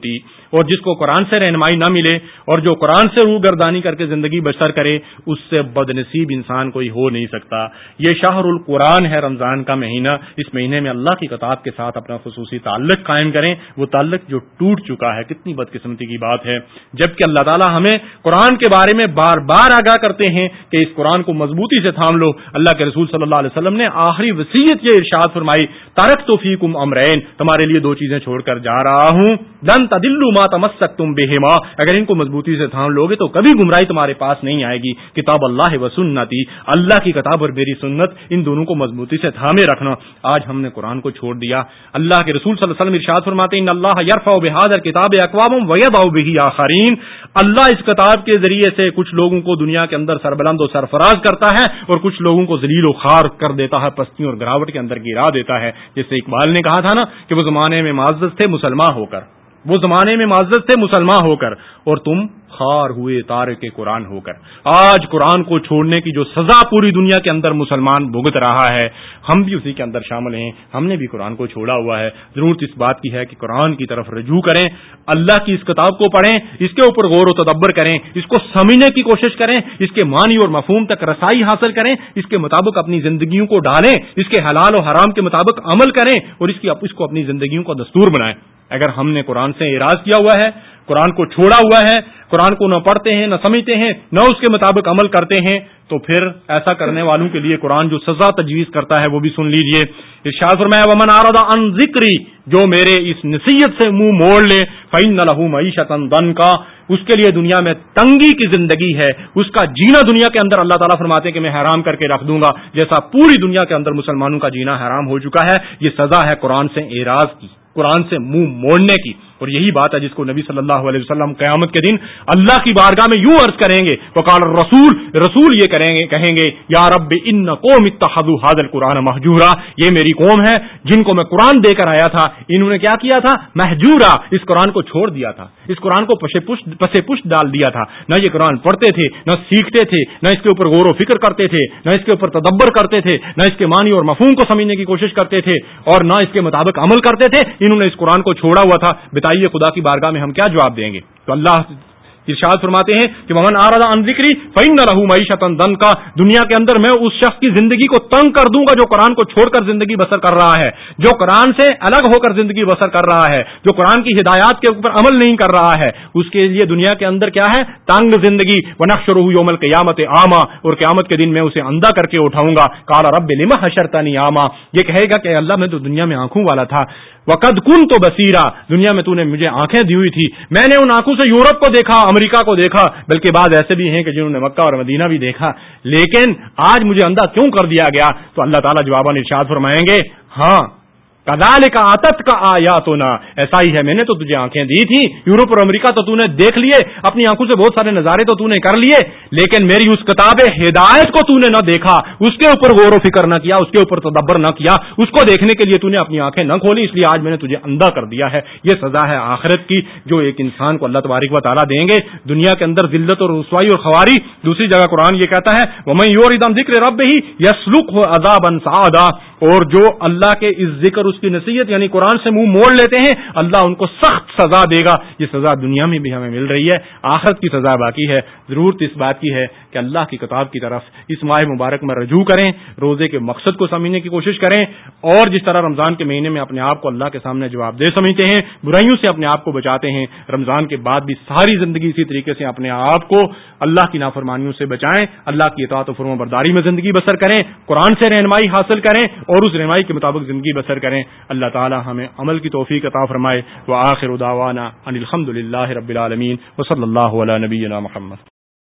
اور جس کو قرآن سے رہنمائی نہ ملے اور جو قرآن سے روگردانی کر کے زندگی بسر کرے اس سے بد نصیب انسان کوئی ہو نہیں سکتا. یہ شہر القرآن ہے، رمضان کا مہینہ. اس مہینے میں اللہ کی کتاب کے ساتھ اپنا خصوصی تعلق قائم کریں. وہ تعلق جو ٹوٹ چکا ہے، کتنی بدقسمتی کی بات ہے. جبکہ اللہ تعالیٰ ہمیں قرآن کے بارے میں بار بار آگاہ کرتے ہیں کہ اس قرآن کو مضبوطی سے تھام لو. اللہ کے رسول صلی اللہ علیہ وسلم نے آخری وصیت یہ ارشاد فرمائی، ترکت فیکم امرین، تمہارے لیے دو چیزیں چھوڑ کر جا رہا ہوں، لن تضلوا ما تمسکتم بہما، اگر ان کو مضبوطی سے تھام لوگے تو کبھی گمراہی تمہارے پاس نہیں آئے گی. کتاب اللہ و سنتی، اللہ کی کتاب اور میری سنت، ان دونوں کو مضبوطی سے تھامے رکھنا. آج ہم نے قرآن کو چھوڑ دیا. اللہ کے رسول صلی اللہ علیہ وسلم ارشاد فرماتے ہیں ان اللہ یرفع بہذا الکتاب اقوام ویضع بہ آخرین، اللہ اس کتاب کے ذریعے سے کچھ لوگوں کو دنیا کے اندر سربلند و سرفراز کرتا ہے اور کچھ لوگوں کو ذلیل و خوار کر دیتا ہے، پستی اور گراوٹ کے اندر گرا دیتا ہے. جیسے اقبال نے کہا تھا نا کہ وہ زمانے میں معزز تھے مسلمان ہو کر، وہ زمانے میں معزز تھے مسلمان ہو کر، اور تم خار ہوئے تارک قرآن ہو کر. آج قرآن کو چھوڑنے کی جو سزا پوری دنیا کے اندر مسلمان بھگت رہا ہے، ہم بھی اسی کے اندر شامل ہیں. ہم نے بھی قرآن کو چھوڑا ہوا ہے. ضرورت اس بات کی ہے کہ قرآن کی طرف رجوع کریں، اللہ کی اس کتاب کو پڑھیں، اس کے اوپر غور و تدبر کریں، اس کو سمجھنے کی کوشش کریں، اس کے معنی اور مفہوم تک رسائی حاصل کریں، اس کے مطابق اپنی زندگیوں کو ڈالیں، اس کے حلال و حرام کے مطابق عمل کریں اور اس کی اس کو اپنی زندگیوں کا دستور بنائیں. اگر ہم نے قرآن سے اعراض کیا ہوا ہے، قرآن کو چھوڑا ہوا ہے، قرآن کو نہ پڑھتے ہیں، نہ سمجھتے ہیں، نہ اس کے مطابق عمل کرتے ہیں، تو پھر ایسا کرنے والوں کے لیے قرآن جو سزا تجویز کرتا ہے وہ بھی سن لیجئے. ارشاد فرمایا ومن اعرض عن ذکری، جو میرے اس نصیحت سے منہ موڑ لے فإن له معیشۃ ضنکا، اس کے لیے دنیا میں تنگی کی زندگی ہے، اس کا جینا دنیا کے اندر اللہ تعالیٰ فرماتے ہیں کہ میں حرام کر کے رکھ دوں گا، جیسا پوری دنیا کے اندر مسلمانوں کا جینا حرام ہو چکا ہے. یہ سزا ہے قرآن سے اعراض کی، قرآن سے منہ موڑنے کی. اور یہی بات ہے جس کو نبی صلی اللہ علیہ وسلم قیامت کے دن اللہ کی بارگاہ میں یوں عرض کریں گے، وقال الرسول، رسول یہ کریں گے کہیں گے یا رب ان قوم اتخذوا هذا القرآن مہجورا، یہ میری قوم ہے جن کو میں قرآن دے کر آیا تھا، انہوں نے کیا کیا تھا؟ مہجورا، اس قرآن کو چھوڑ دیا تھا، اس قرآن کو پسے پشت پسے پشت ڈال دیا تھا. نہ یہ قرآن پڑھتے تھے، نہ سیکھتے تھے، نہ اس کے اوپر غور و فکر کرتے تھے، نہ اس کے اوپر تدبر کرتے تھے، نہ اس کے معنی اور مفہوم کو سمجھنے کی کوشش کرتے تھے، اور نہ اس کے مطابق عمل کرتے تھے. انہوں نے اس قرآن کو چھوڑا ہوا تھا. بتائیے خدا کی بارگاہ میں ہم کیا جواب دیں گے؟ تو اللہ ارشاد فرماتے ہیں کہ ومن اعرض عن ذکری فإن له معیشۃ ضنکا، دنیا کے اندر میں اس شخص کی زندگی کو تنگ کر دوں گا جو قرآن کو چھوڑ کر زندگی بسر کر رہا ہے، جو قرآن سے الگ ہو کر زندگی بسر کر رہا ہے، جو قرآن کی ہدایات کے اوپر عمل نہیں کر رہا ہے، اس کے لیے دنیا کے اندر کیا ہے؟ تنگ زندگی. ونحشرہ یوم القیامۃ اعما، اور قیامت کے دن میں اسے اندھا کر کے اٹھاؤں گا. قال رب لم حشرتنی اعما، یہ کہے گا کہ اللہ میں تو دنیا میں آنکھوں والا تھا، وقد کنت بصیرا، دنیا میں تو نے مجھے آنکھیں دی ہوئی تھی، میں نے ان آنکھوں سے یورپ کو دیکھا، امریکہ کو دیکھا، بلکہ بعض ایسے بھی ہیں کہ جنہوں نے مکہ اور مدینہ بھی دیکھا، لیکن آج مجھے اندھا کیوں کر دیا گیا؟ تو اللہ تعالیٰ جواباً ارشاد فرمائیں گے ہاں کذالک آتت کا آیاتنا، ایسا ہی ہے، میں نے تو تجھے آنکھیں دی تھی، یورپ اور امریکہ تو تو نے دیکھ لیے، اپنی آنکھوں سے بہت سارے نظارے تو تو نے کر لیے، لیکن میری اس کتاب ہدایت کو تو نے نہ دیکھا، اس کے اوپر غور و فکر نہ کیا، اس کے اوپر تدبر نہ کیا، اس کو دیکھنے کے لیے تو نے اپنی آنکھیں نہ کھولی، اس لیے آج میں نے تجھے اندھا کر دیا ہے. یہ سزا ہے آخرت کی جو ایک انسان کو اللہ تبارک و تعالیٰ دیں گے. دنیا کے اندر ذلت اور رسوائی اور خواری. دوسری جگہ قرآن یہ کہتا ہے وَمَن يُعْرِضْ عَن ذِكْرِ رَبِّهِ يَسْلُكْهُ عَذَابًا صَعَدًا، اور جو اللہ کے اس ذکر اس کی نصیحت یعنی قرآن سے منہ موڑ لیتے ہیں اللہ ان کو سخت سزا دے گا. یہ سزا دنیا میں بھی ہمیں مل رہی ہے، آخرت کی سزا باقی ہے. ضرورت اس بات کی ہے کہ اللہ کی کتاب کی طرف اس ماہ مبارک میں رجوع کریں، روزے کے مقصد کو سمجھنے کی کوشش کریں، اور جس طرح رمضان کے مہینے میں اپنے آپ کو اللہ کے سامنے جواب دہ سمجھتے ہیں، برائیوں سے اپنے آپ کو بچاتے ہیں، رمضان کے بعد بھی ساری زندگی اسی طریقے سے اپنے آپ کو اللہ کی نافرمانیوں سے بچائیں، اللہ کی اطاعت و فرما برداری میں زندگی بسر کریں، قرآن سے رہنمائی حاصل کریں اور اس رہنمائی کے مطابق زندگی بسر کریں. اللہ تعالی ہمیں عمل کی توفیق عطا فرمائے. وآخر دعوانا ان الحمد للہ رب العالمین وصلی اللہ علی نبینا محمد.